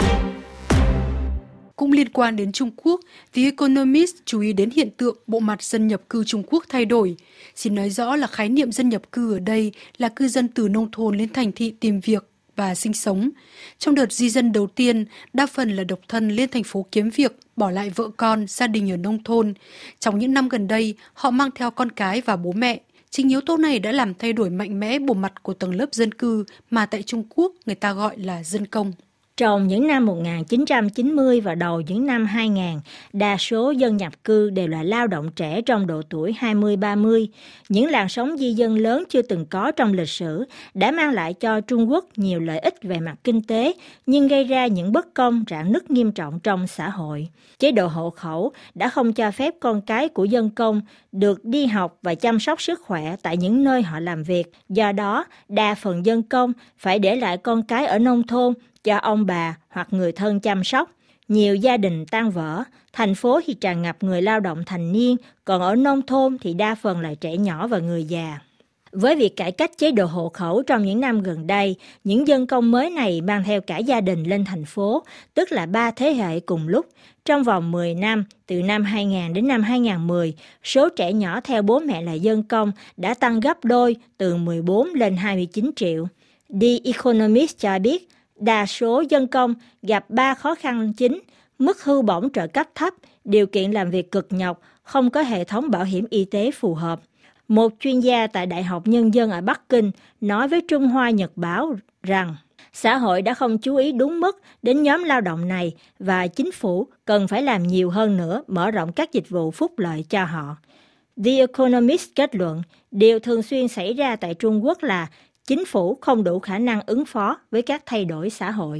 Cũng liên quan đến Trung Quốc, The Economist chú ý đến hiện tượng bộ mặt dân nhập cư Trung Quốc thay đổi. Xin nói rõ là khái niệm dân nhập cư ở đây là cư dân từ nông thôn lên thành thị tìm việc và sinh sống. Trong đợt di dân đầu tiên, đa phần là độc thân lên thành phố kiếm việc, bỏ lại vợ con, gia đình ở nông thôn. Trong những năm gần đây, họ mang theo con cái và bố mẹ. Chính yếu tố này đã làm thay đổi mạnh mẽ bộ mặt của tầng lớp dân cư mà tại Trung Quốc người ta gọi là dân công. Trong những năm 1990 và đầu những năm 2000, đa số dân nhập cư đều là lao động trẻ trong độ tuổi 20-30. Những làn sóng di dân lớn chưa từng có trong lịch sử đã mang lại cho Trung Quốc nhiều lợi ích về mặt kinh tế, nhưng gây ra những bất công, rạn nứt nghiêm trọng trong xã hội. Chế độ hộ khẩu đã không cho phép con cái của dân công được đi học và chăm sóc sức khỏe tại những nơi họ làm việc. Do đó, đa phần dân công phải để lại con cái ở nông thôn cho ông bà hoặc người thân chăm sóc. Nhiều gia đình tan vỡ, thành phố thì tràn ngập người lao động thành niên, còn ở nông thôn thì đa phần là trẻ nhỏ và người già. Với việc cải cách chế độ hộ khẩu trong những năm gần đây, những dân công mới này mang theo cả gia đình lên thành phố, tức là 3 thế hệ cùng lúc. Trong vòng 10 năm, từ năm 2000 đến năm 2010, số trẻ nhỏ theo bố mẹ là dân công đã tăng gấp đôi, từ 14 lên 29 triệu. The Economist cho biết, đa số dân công gặp 3 khó khăn chính: mức hưu bổng trợ cấp thấp, điều kiện làm việc cực nhọc, không có hệ thống bảo hiểm y tế phù hợp. Một chuyên gia tại Đại học Nhân dân ở Bắc Kinh nói với Trung Hoa Nhật Báo rằng xã hội đã không chú ý đúng mức đến nhóm lao động này và chính phủ cần phải làm nhiều hơn nữa, mở rộng các dịch vụ phúc lợi cho họ. The Economist kết luận, điều thường xuyên xảy ra tại Trung Quốc là chính phủ không đủ khả năng ứng phó với các thay đổi xã hội.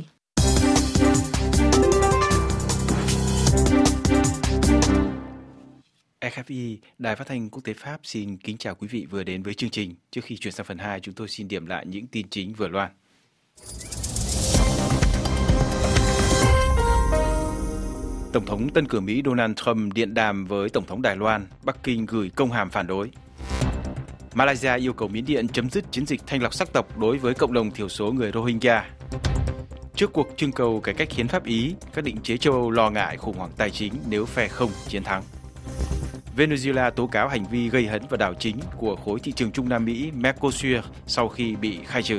RFI, Đài Phát thanh Quốc tế Pháp xin kính chào quý vị vừa đến với chương trình. Trước khi chuyển sang phần 2, chúng tôi xin điểm lại những tin chính vừa loan. Tổng thống tân cử Mỹ Donald Trump điện đàm với Tổng thống Đài Loan, Bắc Kinh gửi công hàm phản đối. Malaysia yêu cầu Miến Điện chấm dứt chiến dịch thanh lọc sắc tộc đối với cộng đồng thiểu số người Rohingya. Trước cuộc trưng cầu cải cách hiến pháp Ý, các định chế châu Âu lo ngại khủng hoảng tài chính nếu phe không chiến thắng. Venezuela tố cáo hành vi gây hấn vào đảo chính của khối thị trường Trung Nam Mỹ Mercosur sau khi bị khai trừ.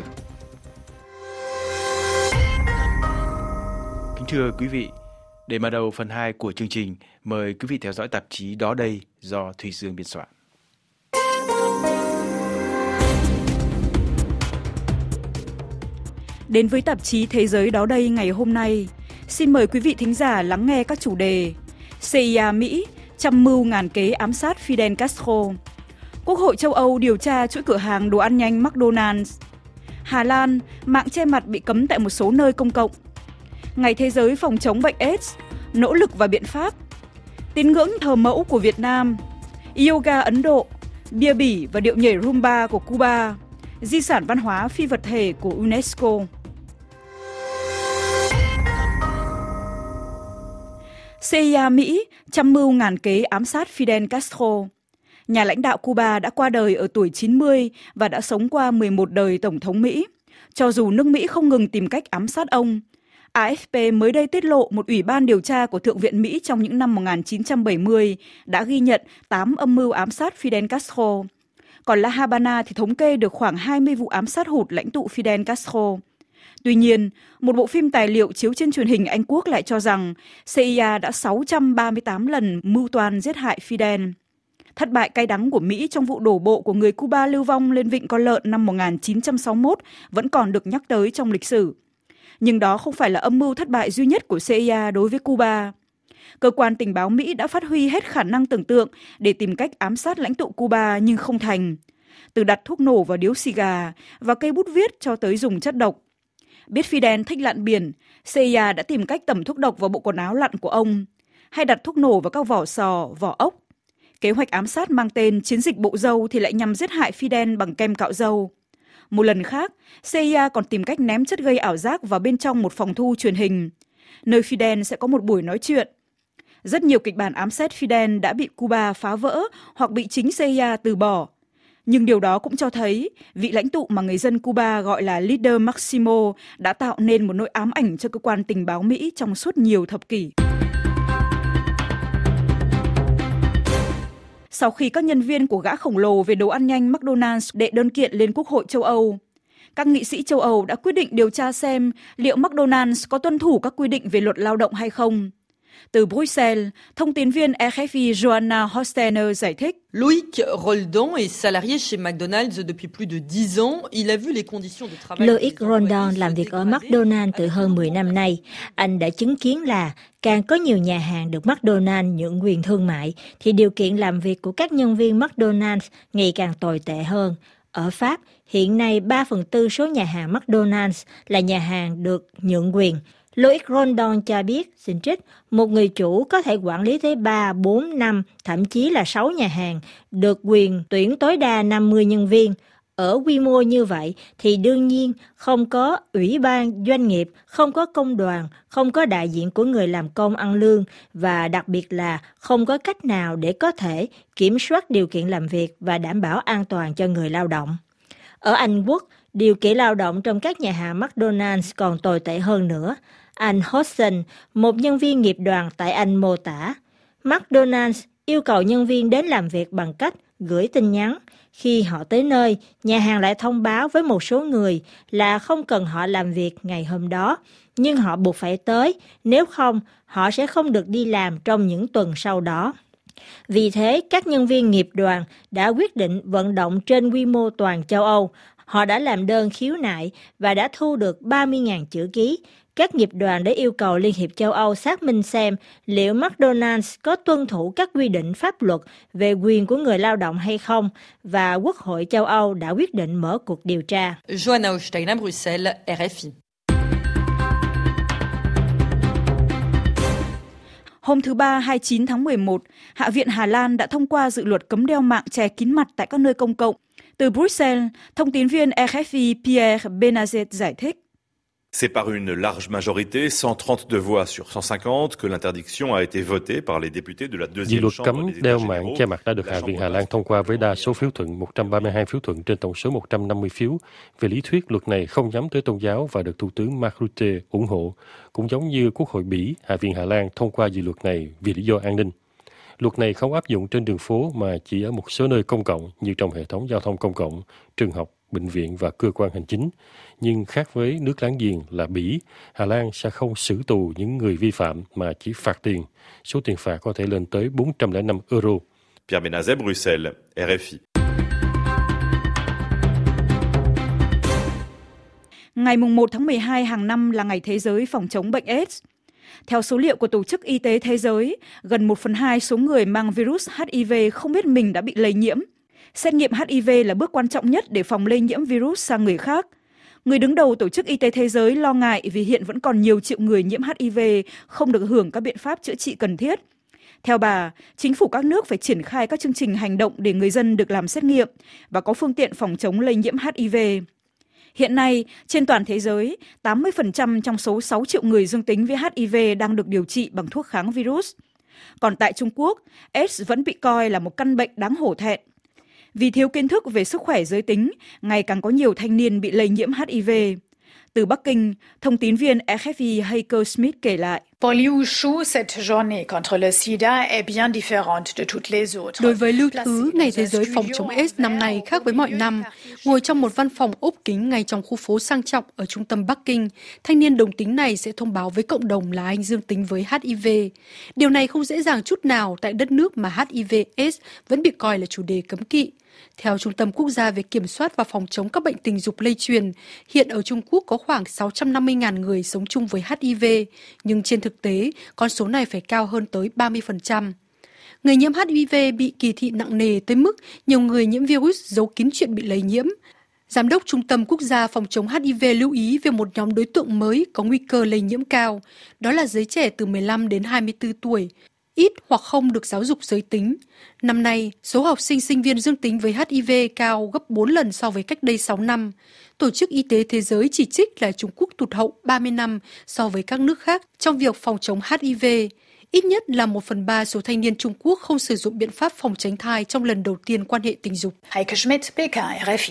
Kính thưa quý vị, để mở đầu phần 2 của chương trình, mời quý vị theo dõi tạp chí Đó Đây do Thùy Dương biên soạn. Đến với tạp chí Thế giới Đó Đây ngày hôm nay, xin mời quý vị thính giả lắng nghe các chủ đề: CIA Mỹ trăm mưu ngàn kế ám sát Fidel Castro, Quốc hội châu Âu điều tra chuỗi cửa hàng đồ ăn nhanh McDonald's, Hà Lan mạng che mặt bị cấm tại một số nơi công cộng, Ngày Thế giới phòng chống bệnh AIDS, nỗ lực và biện pháp, tín ngưỡng thờ mẫu của Việt Nam, yoga Ấn Độ, bia bỉ và điệu nhảy Rumba của Cuba, di sản văn hóa phi vật thể của UNESCO. CIA Mỹ trăm mưu ngàn kế ám sát Fidel Castro. Nhà lãnh đạo Cuba đã qua đời ở tuổi 90 và đã sống qua 11 đời Tổng thống Mỹ. Cho dù nước Mỹ không ngừng tìm cách ám sát ông, AFP mới đây tiết lộ một ủy ban điều tra của Thượng viện Mỹ trong những năm 1970 đã ghi nhận 8 âm mưu ám sát Fidel Castro. Còn La Habana thì thống kê được khoảng 20 vụ ám sát hụt lãnh tụ Fidel Castro. Tuy nhiên, một bộ phim tài liệu chiếu trên truyền hình Anh Quốc lại cho rằng CIA đã 638 lần mưu toan giết hại Fidel. Thất bại cay đắng của Mỹ trong vụ đổ bộ của người Cuba lưu vong lên Vịnh Con Lợn năm 1961 vẫn còn được nhắc tới trong lịch sử. Nhưng đó không phải là âm mưu thất bại duy nhất của CIA đối với Cuba. Cơ quan tình báo Mỹ đã phát huy hết khả năng tưởng tượng để tìm cách ám sát lãnh tụ Cuba nhưng không thành. Từ đặt thuốc nổ vào điếu xì gà và cây bút viết cho tới dùng chất độc. Biết Fidel thích lặn biển, CIA đã tìm cách tẩm thuốc độc vào bộ quần áo lặn của ông, hay đặt thuốc nổ vào các vỏ sò, vỏ ốc. Kế hoạch ám sát mang tên Chiến dịch Bộ Dâu thì lại nhằm giết hại Fidel bằng kem cạo râu. Một lần khác, CIA còn tìm cách ném chất gây ảo giác vào bên trong một phòng thu truyền hình, nơi Fidel sẽ có một buổi nói chuyện. Rất nhiều kịch bản ám sát Fidel đã bị Cuba phá vỡ hoặc bị chính CIA từ bỏ. Nhưng điều đó cũng cho thấy vị lãnh tụ mà người dân Cuba gọi là Líder Máximo đã tạo nên một nỗi ám ảnh cho cơ quan tình báo Mỹ trong suốt nhiều thập kỷ. Sau khi các nhân viên của gã khổng lồ về đồ ăn nhanh McDonald's đệ đơn kiện lên Quốc hội châu Âu, các nghị sĩ châu Âu đã quyết định điều tra xem liệu McDonald's có tuân thủ các quy định về luật lao động hay không. Từ Bruxelles, thông tín viên RFI Joanna Hosteiner giải thích. Loïc Roldan est salarié chez McDonald's depuis plus de 10 ans. Il a vu les conditions de travail. Loïc Roldan làm việc ở McDonald's từ hơn 10 năm nay. Anh đã chứng kiến là càng có nhiều nhà hàng được McDonald's nhượng quyền thương mại, thì điều kiện làm việc của các nhân viên McDonald's ngày càng tồi tệ hơn. Ở Pháp, hiện nay 3/4 số nhà hàng McDonald's là nhà hàng được nhượng quyền. Loïc Roldan cho biết, xin trích, một người chủ có thể quản lý tới 3, 4, 5, thậm chí là 6 nhà hàng, được quyền tuyển tối đa 50 nhân viên. Ở quy mô như vậy thì đương nhiên không có ủy ban doanh nghiệp, không có công đoàn, không có đại diện của người làm công ăn lương và đặc biệt là không có cách nào để có thể kiểm soát điều kiện làm việc và đảm bảo an toàn cho người lao động. Ở Anh Quốc, điều kiện lao động trong các nhà hàng McDonald's còn tồi tệ hơn nữa. Anh Hodgson, một nhân viên nghiệp đoàn tại Anh mô tả, McDonald's yêu cầu nhân viên đến làm việc bằng cách gửi tin nhắn. Khi họ tới nơi, nhà hàng lại thông báo với một số người là không cần họ làm việc ngày hôm đó, nhưng họ buộc phải tới, nếu không, họ sẽ không được đi làm trong những tuần sau đó. Vì thế, các nhân viên nghiệp đoàn đã quyết định vận động trên quy mô toàn châu Âu. Họ đã làm đơn khiếu nại và đã thu được 30.000 chữ ký. Các nghiệp đoàn đã yêu cầu Liên hiệp châu Âu xác minh xem liệu McDonald's có tuân thủ các quy định pháp luật về quyền của người lao động hay không, và Quốc hội châu Âu đã quyết định mở cuộc điều tra. Joanna Hosteiner, Bruxelles, RFI. Hôm thứ Ba 29 tháng 11, Hạ viện Hà Lan đã thông qua dự luật cấm đeo mạng che kín mặt tại các nơi công cộng. Từ Bruxelles, thông tín viên RFI Pierre Benazet giải thích. C'est par une large majorité, 132 voix sur 150, que l'interdiction a été votée par les députés de la deuxième Dự luật chambre cấm des đeo États mạng généraux. che mặt đã được Hạ viện Hà Lan thông qua với đa số phiếu thuận 132 phiếu thuận trên tổng số 150 phiếu. Về lý thuyết, luật này không nhắm tới tôn giáo và được Thủ tướng Mark Rutte ủng hộ. Cũng giống như Quốc hội Bỉ, Hạ viện Hà Lan thông qua dự luật này vì lý do an ninh. Luật này không áp dụng trên đường phố mà chỉ ở một số nơi công cộng như trong hệ thống giao thông công cộng, trường học, bệnh viện và cơ quan hành chính. Nhưng khác với nước láng giềng là Bỉ, Hà Lan sẽ không xử tù những người vi phạm mà chỉ phạt tiền. Số tiền phạt có thể lên tới 405 euro. Pierre Benazet, Bruxelles, RFI. Ngày 1 tháng 12 hàng năm là ngày thế giới phòng chống bệnh AIDS. Theo số liệu của Tổ chức Y tế Thế giới, gần 1/2 số người mang virus HIV không biết mình đã bị lây nhiễm. Xét nghiệm HIV là bước quan trọng nhất để phòng lây nhiễm virus sang người khác. Người đứng đầu Tổ chức Y tế Thế giới lo ngại vì hiện vẫn còn nhiều triệu người nhiễm HIV không được hưởng các biện pháp chữa trị cần thiết. Theo bà, chính phủ các nước phải triển khai các chương trình hành động để người dân được làm xét nghiệm và có phương tiện phòng chống lây nhiễm HIV. Hiện nay, trên toàn thế giới, 80% trong số 6 triệu người dương tính với HIV đang được điều trị bằng thuốc kháng virus. Còn tại Trung Quốc, AIDS vẫn bị coi là một căn bệnh đáng hổ thẹn. Vì thiếu kiến thức về sức khỏe giới tính, ngày càng có nhiều thanh niên bị lây nhiễm HIV. Từ Bắc Kinh, thông tín viên RFI Heiko Smith kể lại. Đối với Lưu Thứ, Ngày Thế giới phòng chống AIDS năm nay khác với mọi năm. Ngồi trong một văn phòng ốp kính ngay trong khu phố sang trọng ở trung tâm Bắc Kinh, thanh niên đồng tính này sẽ thông báo với cộng đồng là anh dương tính với HIV. Điều này không dễ dàng chút nào tại đất nước mà HIV/AIDS vẫn bị coi là chủ đề cấm kỵ. Theo Trung tâm Quốc gia về Kiểm soát và Phòng chống các bệnh tình dục lây truyền, hiện ở Trung Quốc có khoảng 650.000 người sống chung với HIV, nhưng trên thực tế, con số này phải cao hơn tới 30%. Người nhiễm HIV bị kỳ thị nặng nề tới mức nhiều người nhiễm virus giấu kín chuyện bị lây nhiễm. Giám đốc Trung tâm Quốc gia Phòng chống HIV lưu ý về một nhóm đối tượng mới có nguy cơ lây nhiễm cao, đó là giới trẻ từ 15 đến 24 tuổi, ít hoặc không được giáo dục giới tính. Năm nay, số học sinh sinh viên dương tính với HIV cao gấp 4 lần so với cách đây 6 năm. Tổ chức Y tế Thế giới chỉ trích là Trung Quốc tụt hậu 30 năm so với các nước khác trong việc phòng chống HIV. Ít nhất là 1/3 số thanh niên Trung Quốc không sử dụng biện pháp phòng tránh thai trong lần đầu tiên quan hệ tình dục. Heike Schmidt, PK, RFI.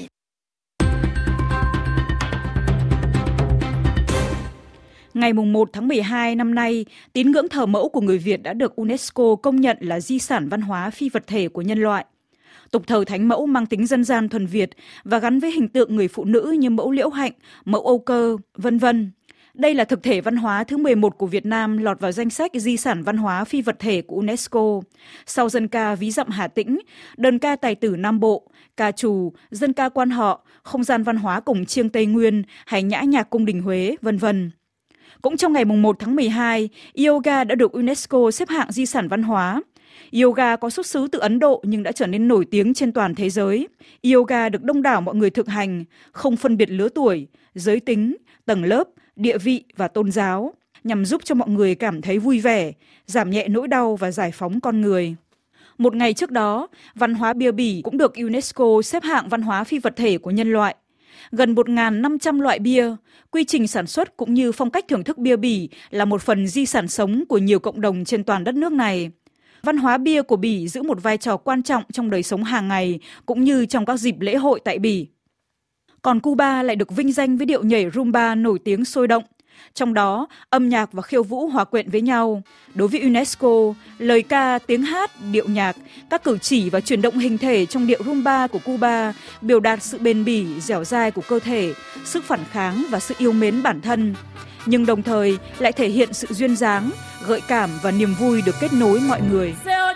Ngày 1 tháng 12 năm nay, tín ngưỡng thờ mẫu của người Việt đã được UNESCO công nhận là di sản văn hóa phi vật thể của nhân loại. Tục thờ thánh mẫu mang tính dân gian thuần Việt và gắn với hình tượng người phụ nữ như mẫu Liễu Hạnh, mẫu Âu Cơ, vân vân. Đây là thực thể văn hóa thứ 11 của Việt Nam lọt vào danh sách di sản văn hóa phi vật thể của UNESCO. Sau dân ca Ví Dặm Hà Tĩnh, đơn ca Tài tử Nam Bộ, ca trù, dân ca quan họ, không gian văn hóa cổng chiêng Tây Nguyên hay nhã nhạc cung đình Huế, vân vân. Cũng trong ngày 1 tháng 12, yoga đã được UNESCO xếp hạng di sản văn hóa. Yoga có xuất xứ từ Ấn Độ nhưng đã trở nên nổi tiếng trên toàn thế giới. Yoga được đông đảo mọi người thực hành, không phân biệt lứa tuổi, giới tính, tầng lớp, địa vị và tôn giáo, nhằm giúp cho mọi người cảm thấy vui vẻ, giảm nhẹ nỗi đau và giải phóng con người. Một ngày trước đó, văn hóa bia bỉ cũng được UNESCO xếp hạng văn hóa phi vật thể của nhân loại. Gần 1.500 loại bia, quy trình sản xuất cũng như phong cách thưởng thức bia Bỉ là một phần di sản sống của nhiều cộng đồng trên toàn đất nước này. Văn hóa bia của Bỉ giữ một vai trò quan trọng trong đời sống hàng ngày cũng như trong các dịp lễ hội tại Bỉ. Còn Cuba lại được vinh danh với điệu nhảy rumba nổi tiếng sôi động. Trong đó, âm nhạc và khiêu vũ hòa quyện với nhau. Đối với UNESCO, lời ca, tiếng hát, điệu nhạc, các cử chỉ và chuyển động hình thể trong điệu rumba của Cuba biểu đạt sự bền bỉ, dẻo dai của cơ thể, sức phản kháng và sự yêu mến bản thân. Nhưng đồng thời lại thể hiện sự duyên dáng, gợi cảm và niềm vui được kết nối mọi người.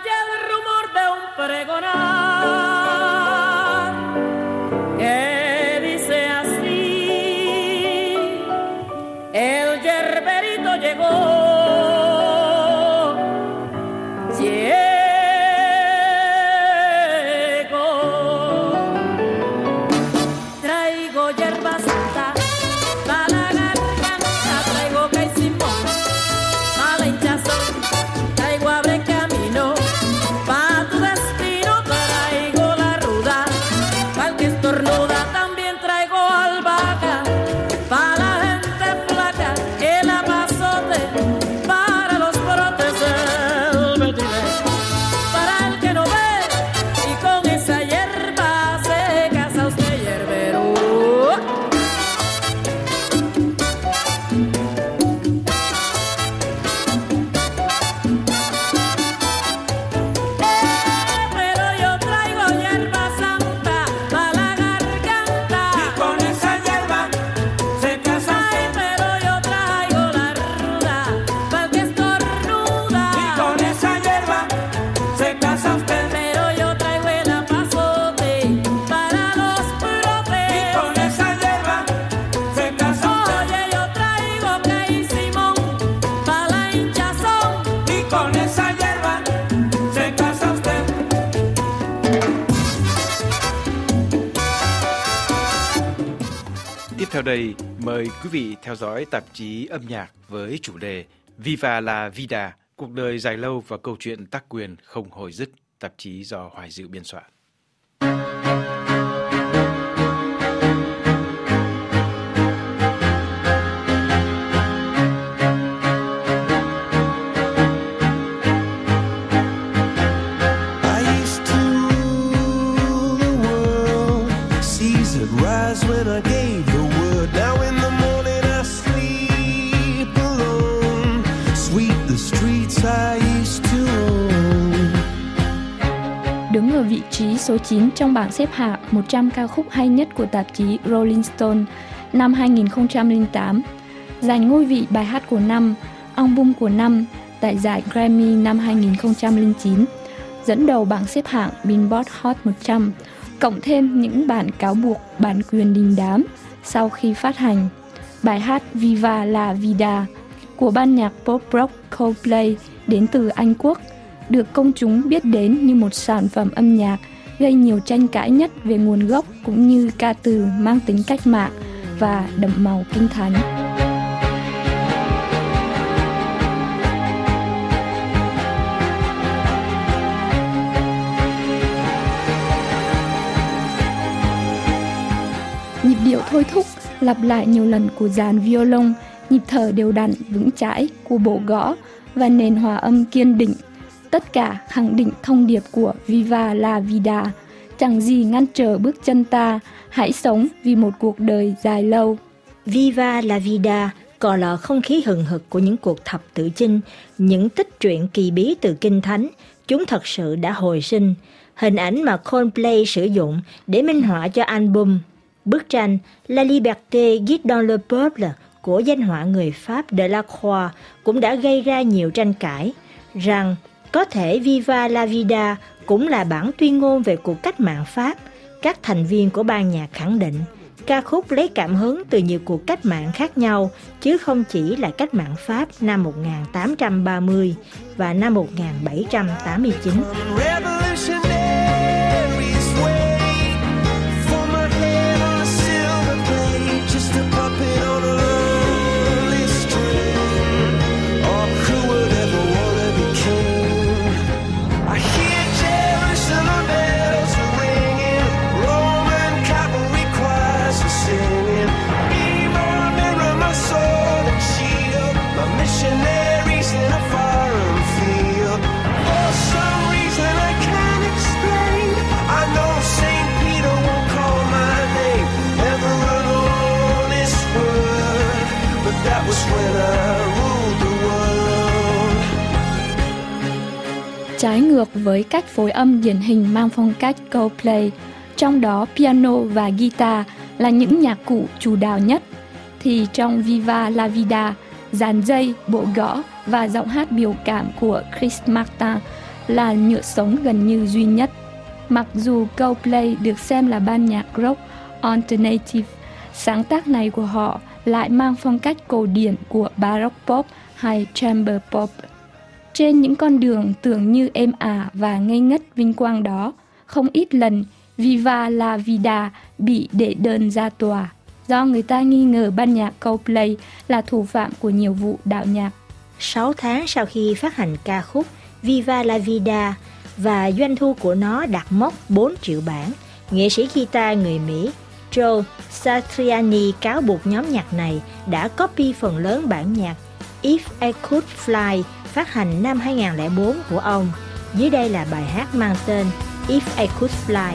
Theo đây, mời quý vị theo dõi tạp chí âm nhạc với chủ đề Viva la Vida, cuộc đời dài lâu và câu chuyện tác quyền không hồi dứt, tạp chí do Hoài Dự biên soạn. I gave the word. Now in the morning I sleep alone. Sweep the streets I used to own. Đứng ở vị trí số 9 trong bảng xếp hạng 100 ca khúc hay nhất của tạp chí Rolling Stone năm 2008, giành ngôi vị bài hát của năm, album của năm tại giải Grammy năm 2009, dẫn đầu bảng xếp hạng Billboard Hot 100, cộng thêm những bản cáo buộc bản quyền đình đám sau khi phát hành. Bài hát Viva la Vida của ban nhạc pop rock Coldplay đến từ Anh Quốc được công chúng biết đến như một sản phẩm âm nhạc gây nhiều tranh cãi nhất về nguồn gốc cũng như ca từ mang tính cách mạng và đậm màu kinh thánh. Nhịp điệu thôi thúc lặp lại nhiều lần của dàn violon, nhịp thở đều đặn vững chãi của bộ gõ và nền hòa âm kiên định. Tất cả khẳng định thông điệp của Viva la Vida, chẳng gì ngăn trở bước chân ta, hãy sống vì một cuộc đời dài lâu. Viva la Vida còn là không khí hừng hực của những cuộc thập tự chinh, những tích truyện kỳ bí từ Kinh Thánh, chúng thật sự đã hồi sinh. Hình ảnh mà Coldplay sử dụng để minh họa cho album. Bức tranh La Liberté guide dans le peuple của danh họa người Pháp Delacroix cũng đã gây ra nhiều tranh cãi, rằng có thể Viva la Vida cũng là bản tuyên ngôn về cuộc cách mạng Pháp. Các thành viên của ban nhạc khẳng định ca khúc lấy cảm hứng từ nhiều cuộc cách mạng khác nhau, chứ không chỉ là cách mạng Pháp năm 1830 và năm 1789. Trái ngược với cách phối âm điển hình mang phong cách Coldplay, trong đó piano và guitar là những nhạc cụ chủ đạo nhất, thì trong Viva la Vida, dàn dây, bộ gõ và giọng hát biểu cảm của Chris Martin là nhựa sống gần như duy nhất. Mặc dù Coldplay được xem là ban nhạc rock alternative, sáng tác này của họ lại mang phong cách cổ điển của baroque pop hay chamber pop. Trên những con đường tưởng như êm ả và ngây ngất vinh quang đó, không ít lần Viva la Vida bị đệ đơn ra tòa do người ta nghi ngờ ban nhạc Coldplay là thủ phạm của nhiều vụ đạo nhạc. 6 tháng sau khi phát hành ca khúc Viva la Vida và doanh thu của nó đạt mốc 4 triệu bản, nghệ sĩ guitar người Mỹ Joe Satriani cáo buộc nhóm nhạc này đã copy phần lớn bản nhạc If I Could Fly phát hành năm 2004 của ông. Dưới đây là bài hát mang tên If I Could Fly.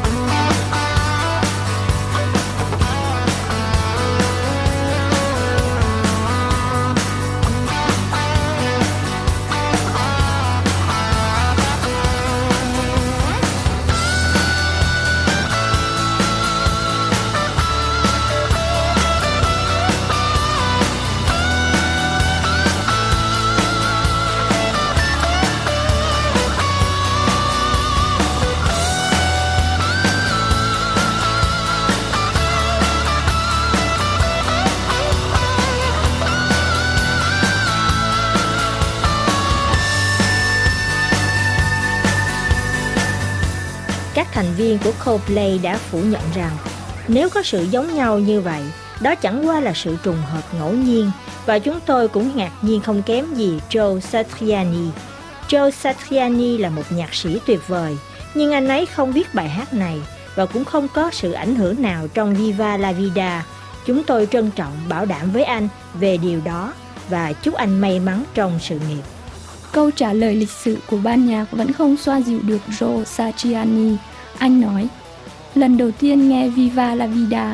Các thành viên của Coldplay đã phủ nhận rằng nếu có sự giống nhau như vậy, đó chẳng qua là sự trùng hợp ngẫu nhiên, và chúng tôi cũng ngạc nhiên không kém gì Joe Satriani. Joe Satriani là một nhạc sĩ tuyệt vời, nhưng anh ấy không viết bài hát này và cũng không có sự ảnh hưởng nào trong Viva la Vida. Chúng tôi trân trọng bảo đảm với anh về điều đó và chúc anh may mắn trong sự nghiệp. Câu trả lời lịch sự của ban nhạc vẫn không xoa dịu được Joe Satriani. Anh nói, lần đầu tiên nghe Viva la Vida,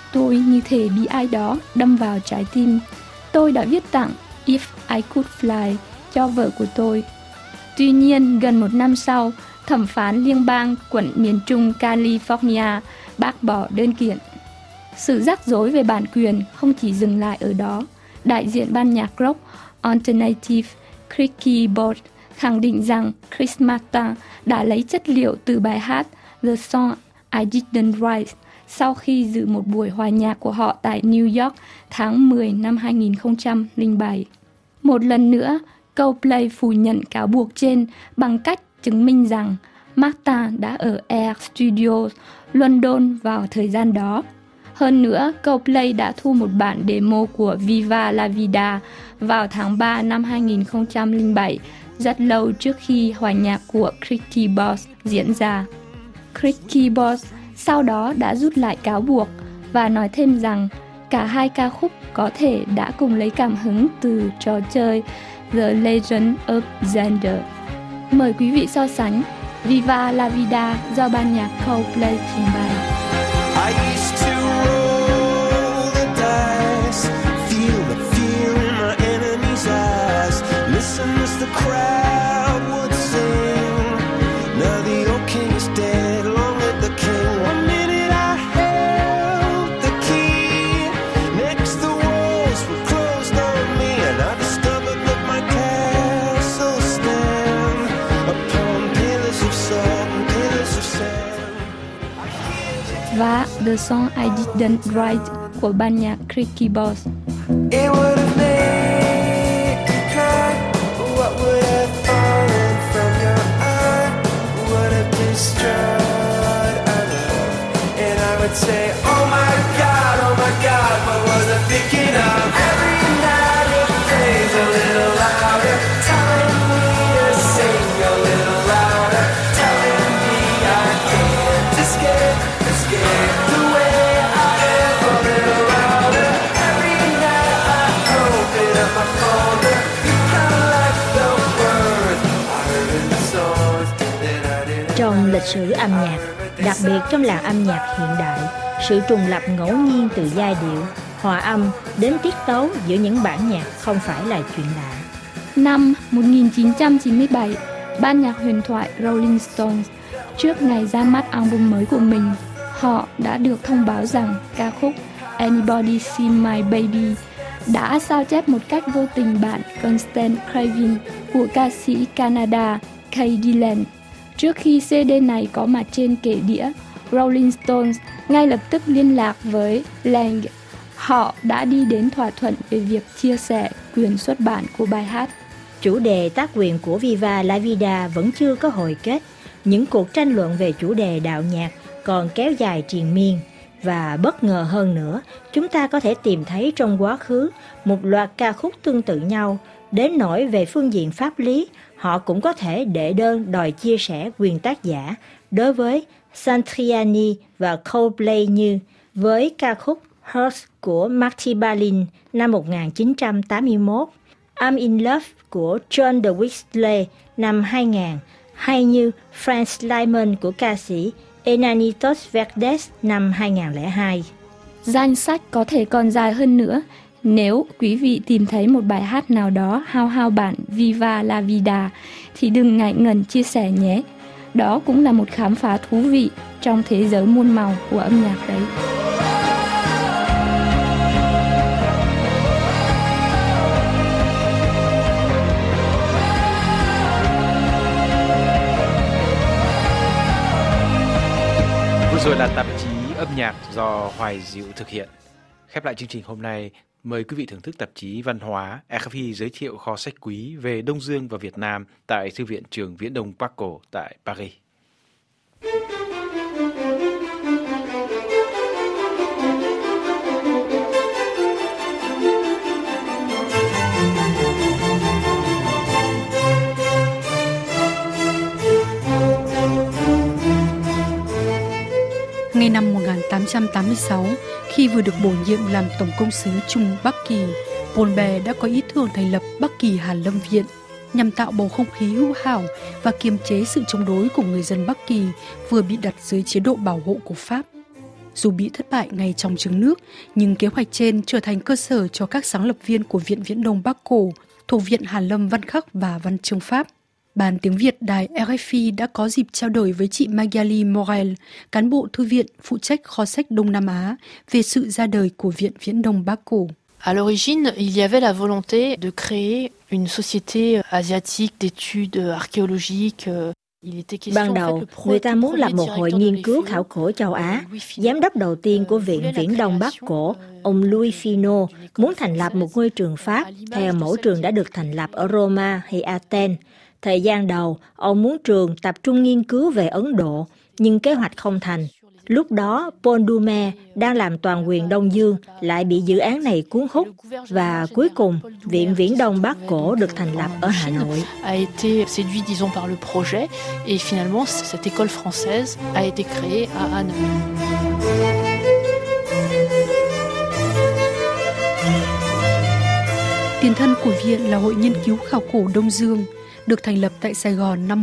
Tôi như thể bị ai đó đâm vào trái tim. Tôi đã viết tặng If I Could Fly cho vợ của tôi. Tuy nhiên, gần 1 năm sau, thẩm phán liên bang quận miền trung California bác bỏ đơn kiện. Sự rắc rối về bản quyền không chỉ dừng lại ở đó. Đại diện ban nhạc rock Alternative Cricky Board khẳng định rằng Chris Martin đã lấy chất liệu từ bài hát The Song I Didn't Write sau khi dự một buổi hòa nhạc của họ tại New York tháng 10 năm 2007. Một lần nữa, Coldplay phủ nhận cáo buộc trên bằng cách chứng minh rằng Martin đã ở Air Studios, London vào thời gian đó. Hơn nữa, Coldplay đã thu một bản demo của Viva La Vida vào tháng 3 năm 2007, rất lâu trước khi hòa nhạc của Cricky Boss diễn ra. Cricky Boss sau đó đã rút lại cáo buộc và nói thêm rằng cả hai ca khúc có thể đã cùng lấy cảm hứng từ trò chơi The Legend of Zelda. Mời quý vị so sánh Viva La Vida do ban nhạc Coldplay trình bày. I used to roll the dice, feel the fear in my enemy's eyes, listen as the crowd would sing. Now the old king is dead, long live the king. One minute I held the key, next the walls were closed on me, and I discovered that my castle stand upon pillars of salt and pillars of sand. Và The Song I Didn't Write của ban nhạc Cricky Boss. It would have made you cry. What would have fallen from your eye? Would have destroyed our love. And I would say, oh my God, what was I thinking of? Every night it plays a little louder, telling me to sing a little louder, telling me I can't escape the way I am, a little louder. Every night I open up my folder, you kinda like the words I heard in the songs that I didn't. Trong lịch sử âm nhạc, đặc biệt trong làng âm nhạc hiện đại, sự trùng lập ngẫu nhiên từ giai điệu, hòa âm đến tiết tấu giữa những bản nhạc không phải là chuyện lạ. Năm 1997, ban nhạc huyền thoại Rolling Stones trước ngày ra mắt album mới của mình, họ đã được thông báo rằng ca khúc Anybody Seen My Baby đã sao chép một cách vô tình bản Constant Craving của ca sĩ Canada Kay Dylan. Trước khi CD này có mặt trên kệ đĩa, Rolling Stones ngay lập tức liên lạc với Lang. Họ đã đi đến thỏa thuận về việc chia sẻ quyền xuất bản của bài hát. Chủ đề tác quyền của Viva La Vida vẫn chưa có hồi kết. Những cuộc tranh luận về chủ đề đạo nhạc còn kéo dài triền miên. Và bất ngờ hơn nữa, chúng ta có thể tìm thấy trong quá khứ một loạt ca khúc tương tự nhau. Đến nỗi về phương diện pháp lý, họ cũng có thể đệ đơn đòi chia sẻ quyền tác giả đối với Satriani và Coldplay, như với ca khúc Hearts của Marty Balin năm 1981, I'm in Love của John de Whistler năm 2000, hay như Franz Lyman của ca sĩ Enanitos Verdes năm 2002. Danh sách có thể còn dài hơn nữa. Nếu quý vị tìm thấy một bài hát nào đó hao bản Viva La Vida thì đừng ngại ngần chia sẻ nhé. Đó cũng là một khám phá thú vị trong thế giới muôn màu của âm nhạc đấy. Vừa rồi là tạp chí âm nhạc do Hoài Diệu thực hiện. Khép lại chương trình hôm nay, mời quý vị thưởng thức tạp chí Văn hóa RFI giới thiệu kho sách quý về Đông Dương và Việt Nam tại Thư viện Trường Viễn Đông Paco tại Paris. Ngay năm 1886, khi vừa được bổ nhiệm làm Tổng công sứ Trung Bắc Kỳ, Paul Bert đã có ý tưởng thành lập Bắc Kỳ Hàn Lâm Viện nhằm tạo bầu không khí hữu hảo và kiềm chế sự chống đối của người dân Bắc Kỳ vừa bị đặt dưới chế độ bảo hộ của Pháp. Dù bị thất bại ngay trong trứng nước, nhưng kế hoạch trên trở thành cơ sở cho các sáng lập viên của Viện Viễn Đông Bắc Cổ thuộc Viện Hàn Lâm Văn Khắc và Văn chương Pháp. Ban tiếng Việt đài RFI đã có dịp trao đổi với chị Magali Morel, cán bộ thư viện phụ trách kho sách Đông Nam Á, về sự ra đời của Viện Viễn Đông Bắc Cổ. À l'origine, il y avait la volonté de créer une société asiatique d'études archéologiques. Ban đầu, người ta muốn lập một hội nghiên cứu khảo cổ châu Á. Giám đốc đầu tiên của Viện Viễn Đông Bắc Cổ, ông Louis Finot, muốn thành lập một ngôi trường Pháp theo mẫu trường đã được thành lập ở Roma hay Athens. Thời gian đầu, ông muốn trường tập trung nghiên cứu về Ấn Độ, nhưng kế hoạch không thành. Lúc đó, Paul Doumer đang làm toàn quyền Đông Dương lại bị dự án này cuốn hút và cuối cùng Viện Viễn Đông Bắc Cổ được thành lập ở Hà Nội. A été séduit, disons, par le projet et finalement cette école française a été créée à Hanoï. Tiền thân của viện là Hội Nghiên cứu Khảo cổ Đông Dương, được thành lập tại Sài Gòn năm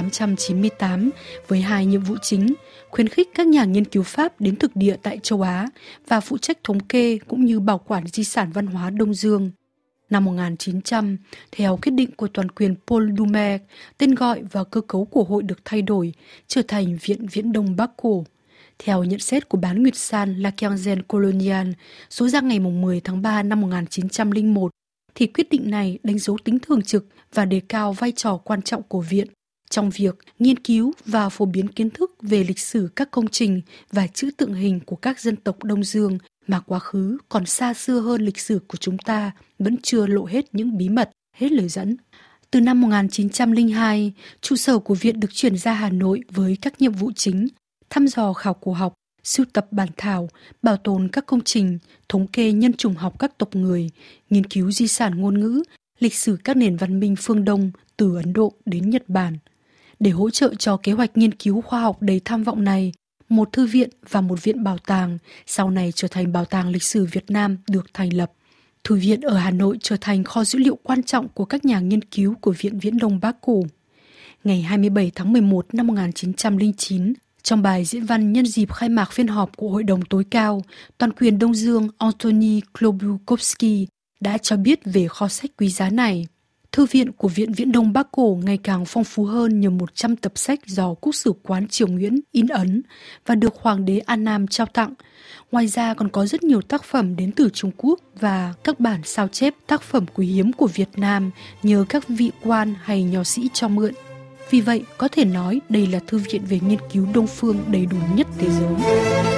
1898 với 2 nhiệm vụ chính: khuyến khích các nhà nghiên cứu Pháp đến thực địa tại châu Á và phụ trách thống kê cũng như bảo quản di sản văn hóa Đông Dương. Năm 1900, theo quyết định của toàn quyền Paul Doumer, tên gọi và cơ cấu của hội được thay đổi, trở thành Viện Viễn Đông Bắc Cổ. Theo nhận xét của Bán Nguyệt San La Quinzaine Coloniale, số ra ngày 10 tháng 3 năm 1901, thì quyết định này đánh dấu tính thường trực và đề cao vai trò quan trọng của viện trong việc nghiên cứu và phổ biến kiến thức về lịch sử các công trình và chữ tượng hình của các dân tộc Đông Dương mà quá khứ còn xa xưa hơn lịch sử của chúng ta vẫn chưa lộ hết những bí mật, hết lời dẫn. Từ năm 1902, trụ sở của viện được chuyển ra Hà Nội với các nhiệm vụ chính: thăm dò khảo cổ học, sưu tập bản thảo, bảo tồn các công trình, thống kê nhân chủng học các tộc người, nghiên cứu di sản ngôn ngữ, lịch sử các nền văn minh phương Đông từ Ấn Độ đến Nhật Bản. Để hỗ trợ cho kế hoạch nghiên cứu khoa học đầy tham vọng này, một thư viện và một viện bảo tàng, sau này trở thành Bảo tàng Lịch sử Việt Nam, được thành lập. Thư viện ở Hà Nội trở thành kho dữ liệu quan trọng của các nhà nghiên cứu của Viện Viễn Đông Bắc Cổ. Ngày 27 tháng 11 năm 1909, trong bài diễn văn nhân dịp khai mạc phiên họp của Hội đồng tối cao, toàn quyền Đông Dương Antoni Klobuchowski đã cho biết về kho sách quý giá này. Thư viện của Viện Viễn Đông Bắc Cổ ngày càng phong phú hơn nhờ 100 tập sách do Quốc sử quán Triều Nguyễn in ấn và được Hoàng đế An Nam trao tặng. Ngoài ra còn có rất nhiều tác phẩm đến từ Trung Quốc và các bản sao chép tác phẩm quý hiếm của Việt Nam nhờ các vị quan hay nho sĩ cho mượn. Vì vậy, có thể nói đây là thư viện về nghiên cứu Đông phương đầy đủ nhất thế giới.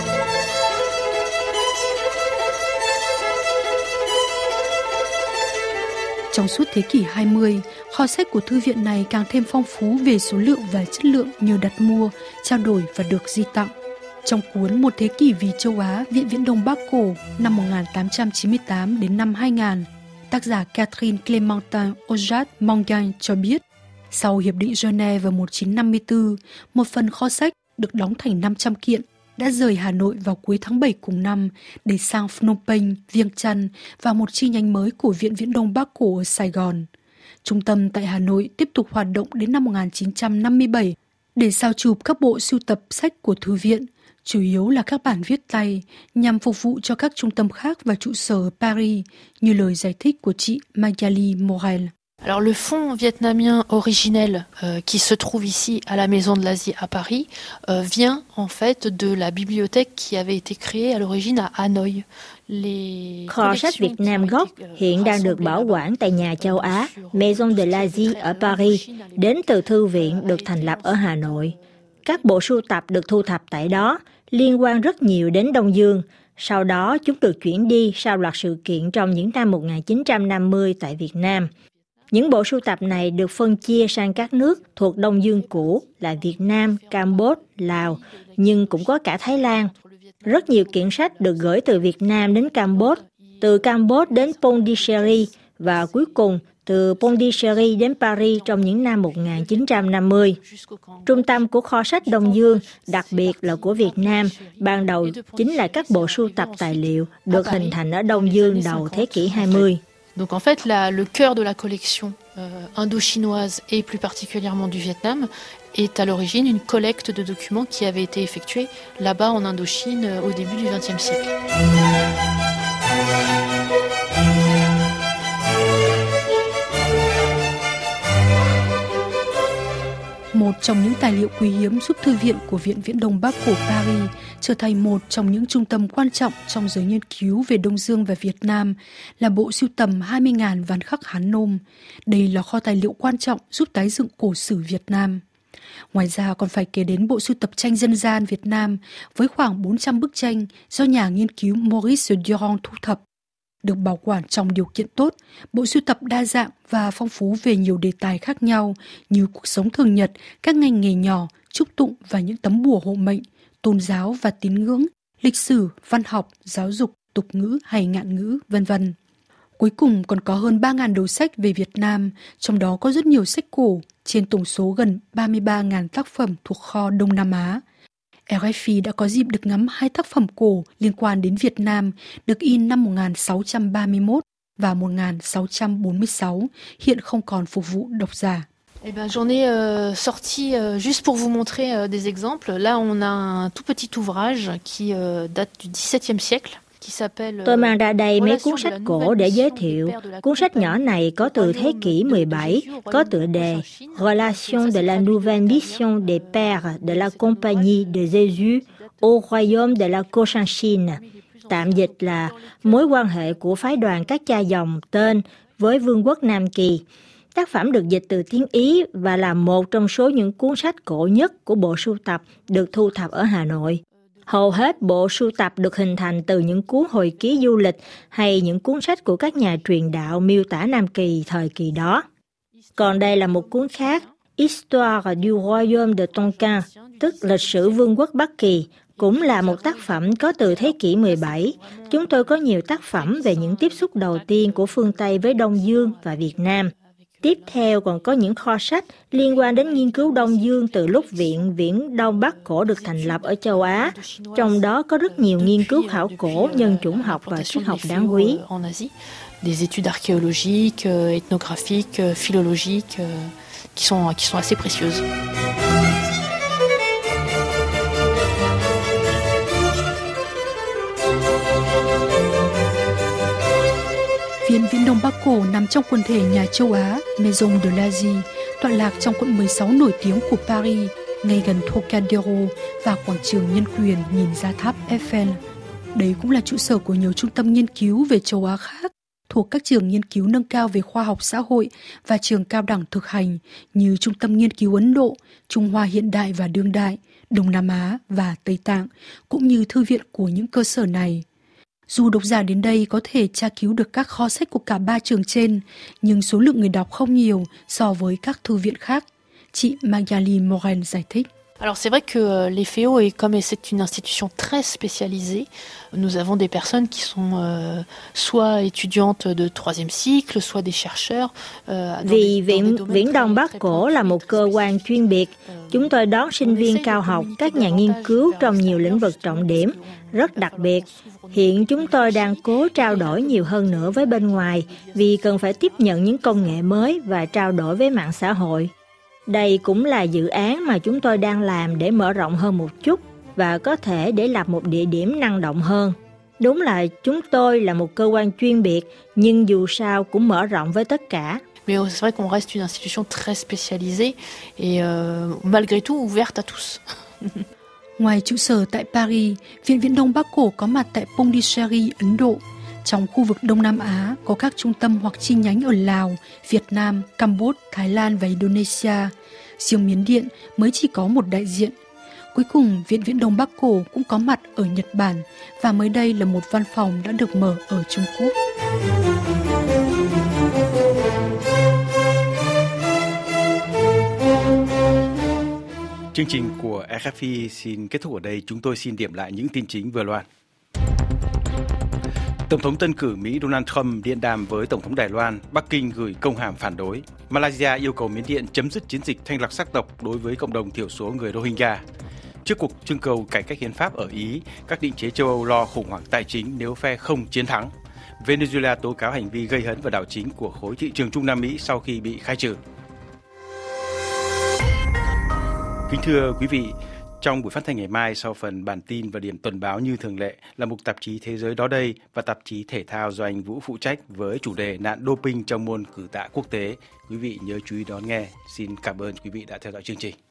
Trong suốt thế kỷ 20, kho sách của thư viện này càng thêm phong phú về số lượng và chất lượng nhờ đặt mua, trao đổi và được di tặng. Trong cuốn Một thế kỷ vì châu Á, Viện Viễn Đông Bắc Cổ năm 1898 đến năm 2000, tác giả Catherine Clémentine Ojat-Mongagne cho biết, sau Hiệp định Geneva vào 1954, một phần kho sách được đóng thành 500 kiện đã rời Hà Nội vào cuối tháng 7 cùng năm để sang Phnom Penh, Viêng Chăn và một chi nhánh mới của Viện Viễn Đông Bắc Cổ ở Sài Gòn. Trung tâm tại Hà Nội tiếp tục hoạt động đến năm 1957 để sao chụp các bộ sưu tập sách của thư viện, chủ yếu là các bản viết tay, nhằm phục vụ cho các trung tâm khác và trụ sở ở Paris, như lời giải thích của chị Magali Morel. Alors le fonds vietnamien originel qui se trouve ici à la Maison de l'Asie à Paris vient en fait de la bibliothèque qui avait été créée à l'origine à Hanoï. Kho sách Việt Nam gốc hiện đang được bảo quản tại nhà châu Á Maison de l'Asie ở Paris, đến từ thư viện được thành lập ở Hà Nội. Các bộ sưu tập được thu thập tại đó liên quan rất nhiều đến Đông Dương. Sau đó chúng được chuyển đi sau loạt sự kiện trong những năm 1950 tại Việt Nam. Những bộ sưu tập này được phân chia sang các nước thuộc Đông Dương cũ là Việt Nam, Campuchia, Lào, nhưng cũng có cả Thái Lan. Rất nhiều kiện sách được gửi từ Việt Nam đến Campuchia, từ Campuchia đến Pondicherry và cuối cùng từ Pondicherry đến Paris trong những năm 1950. Trung tâm của kho sách Đông Dương, đặc biệt là của Việt Nam, ban đầu chính là các bộ sưu tập tài liệu được hình thành ở Đông Dương đầu thế kỷ 20. Donc en fait, le cœur de la collection indo-chinoise et plus particulièrement du Vietnam est à l'origine une collecte de documents qui avait été effectuée là-bas en Indochine au début du XXe siècle. Một trong những tài liệu quý hiếm giúp Thư viện của Viện Viễn Đông Bắc Cổ Paris trở thành một trong những trung tâm quan trọng trong giới nghiên cứu về Đông Dương và Việt Nam là bộ sưu tầm 20.000 ván khắc Hán Nôm. Đây là kho tài liệu quan trọng giúp tái dựng cổ sử Việt Nam. Ngoài ra còn phải kể đến bộ sưu tập tranh dân gian Việt Nam với khoảng 400 bức tranh do nhà nghiên cứu Maurice Durand thu thập. Được bảo quản trong điều kiện tốt, bộ sưu tập đa dạng và phong phú về nhiều đề tài khác nhau như cuộc sống thường nhật, các ngành nghề nhỏ, trúc tụng và những tấm bùa hộ mệnh, tôn giáo và tín ngưỡng, lịch sử, văn học, giáo dục, tục ngữ hay ngạn ngữ, v.v. Cuối cùng còn có hơn 3.000 đầu sách về Việt Nam, trong đó có rất nhiều sách cổ, trên tổng số gần 33.000 tác phẩm thuộc kho Đông Nam Á. RFI đã có dịp được ngắm 2 tác phẩm cổ liên quan đến Việt Nam được in năm 1631 và 1646, hiện không còn phục vụ độc giả. J'en ai sorti juste pour vous montrer des exemples. Là, on a un tout petit ouvrage qui date du XVIIe siècle. Tôi mang ra đây mấy cuốn sách cổ để giới thiệu. Cuốn sách nhỏ này có từ thế kỷ 17, có tựa đề Relation de la nouvelle mission des pères de la Compagnie de Jésus au royaume de la Cochinchine. Tạm dịch là mối quan hệ của phái đoàn các cha dòng tên với Vương quốc Nam Kỳ. Tác phẩm được dịch từ tiếng Ý và là một trong số những cuốn sách cổ nhất của bộ sưu tập được thu thập ở Hà Nội. Hầu hết bộ sưu tập được hình thành từ những cuốn hồi ký du lịch hay những cuốn sách của các nhà truyền đạo miêu tả Nam Kỳ thời kỳ đó. Còn đây là một cuốn khác, Histoire du royaume de Tonkin, tức lịch sử Vương quốc Bắc Kỳ, cũng là một tác phẩm có từ thế kỷ 17. Chúng tôi có nhiều tác phẩm về những tiếp xúc đầu tiên của phương Tây với Đông Dương và Việt Nam. Tiếp theo còn có những kho sách liên quan đến nghiên cứu Đông Dương từ lúc Viện Viễn Đông Bắc Cổ được thành lập ở châu Á. Trong đó có rất nhiều nghiên cứu khảo cổ, nhân chủng học và triết học đáng quý. Des études archéologiques, ethnographiques, philologiques qui sont assez précieuses. Viện Viễn Đông Bắc Cổ nằm trong quần thể nhà châu Á Maison de l'Asie, tọa lạc trong quận 16 nổi tiếng của Paris, ngay gần Trocadéro và quảng trường Nhân quyền nhìn ra tháp Eiffel. Đây cũng là trụ sở của nhiều trung tâm nghiên cứu về châu Á khác, thuộc các trường nghiên cứu nâng cao về khoa học xã hội và trường cao đẳng thực hành như Trung tâm Nghiên cứu Ấn Độ, Trung Hoa hiện đại và đương đại, Đông Nam Á và Tây Tạng, cũng như thư viện của những cơ sở này. Dù độc giả đến đây có thể tra cứu được các kho sách của cả 3 trường trên, nhưng số lượng người đọc không nhiều so với các thư viện khác. Chị Magali Morel giải thích. Alors c'est vrai que l'EFEO, et comme c'est une institution très spécialisée, nous avons des personnes qui sont soit étudiantes de 3e cycle, soit des chercheurs. Vì Viễn Đông Bắc Cổ là một cơ quan chuyên biệt, chúng tôi đón sinh viên cao học, các nhà nghiên cứu trong nhiều lĩnh vực trọng điểm, rất đặc biệt. Hiện chúng tôi đang cố trao đổi nhiều hơn nữa với bên ngoài vì cần phải tiếp nhận những công nghệ mới và trao đổi với mạng xã hội. Đây cũng là dự án mà chúng tôi đang làm để mở rộng hơn một chút và có thể để lập một địa điểm năng động hơn. Đúng là chúng tôi là một cơ quan chuyên biệt, nhưng dù sao cũng mở rộng với tất cả. Mais c'est vrai qu'on reste une institution très spécialisée et malgré tout ouverte à tous. Ngoài trụ sở tại Paris, Viện Viễn Đông Bắc Cổ có mặt tại Pondicherry, Ấn Độ. Trong khu vực Đông Nam Á có các trung tâm hoặc chi nhánh ở Lào, Việt Nam, Campuchia, Thái Lan và Indonesia. Riêng Miến Điện mới chỉ có một đại diện. Cuối cùng, Viện Viễn Đông Bắc Cổ cũng có mặt ở Nhật Bản và mới đây là một văn phòng đã được mở ở Trung Quốc. Chương trình của RFI xin kết thúc ở đây. Chúng tôi xin điểm lại những tin chính vừa loan. Tổng thống tân cử Mỹ Donald Trump điện đàm với Tổng thống Đài Loan, Bắc Kinh gửi công hàm phản đối. Malaysia yêu cầu Miến Điện chấm dứt chiến dịch thanh lọc sắc tộc đối với cộng đồng thiểu số người Rohingya. Trước cuộc trưng cầu cải cách hiến pháp ở Ý, các định chế châu Âu lo khủng hoảng tài chính nếu phe không chiến thắng. Venezuela tố cáo hành vi gây hấn và đảo chính của khối thị trường Trung Nam Mỹ sau khi bị khai trừ. Kính thưa quý vị, trong buổi phát thanh ngày mai, sau phần bản tin và điểm tuần báo như thường lệ là mục tạp chí Thế giới đó đây và tạp chí thể thao do anh Vũ phụ trách với chủ đề nạn doping trong môn cử tạ quốc tế. Quý vị nhớ chú ý đón nghe. Xin cảm ơn quý vị đã theo dõi chương trình.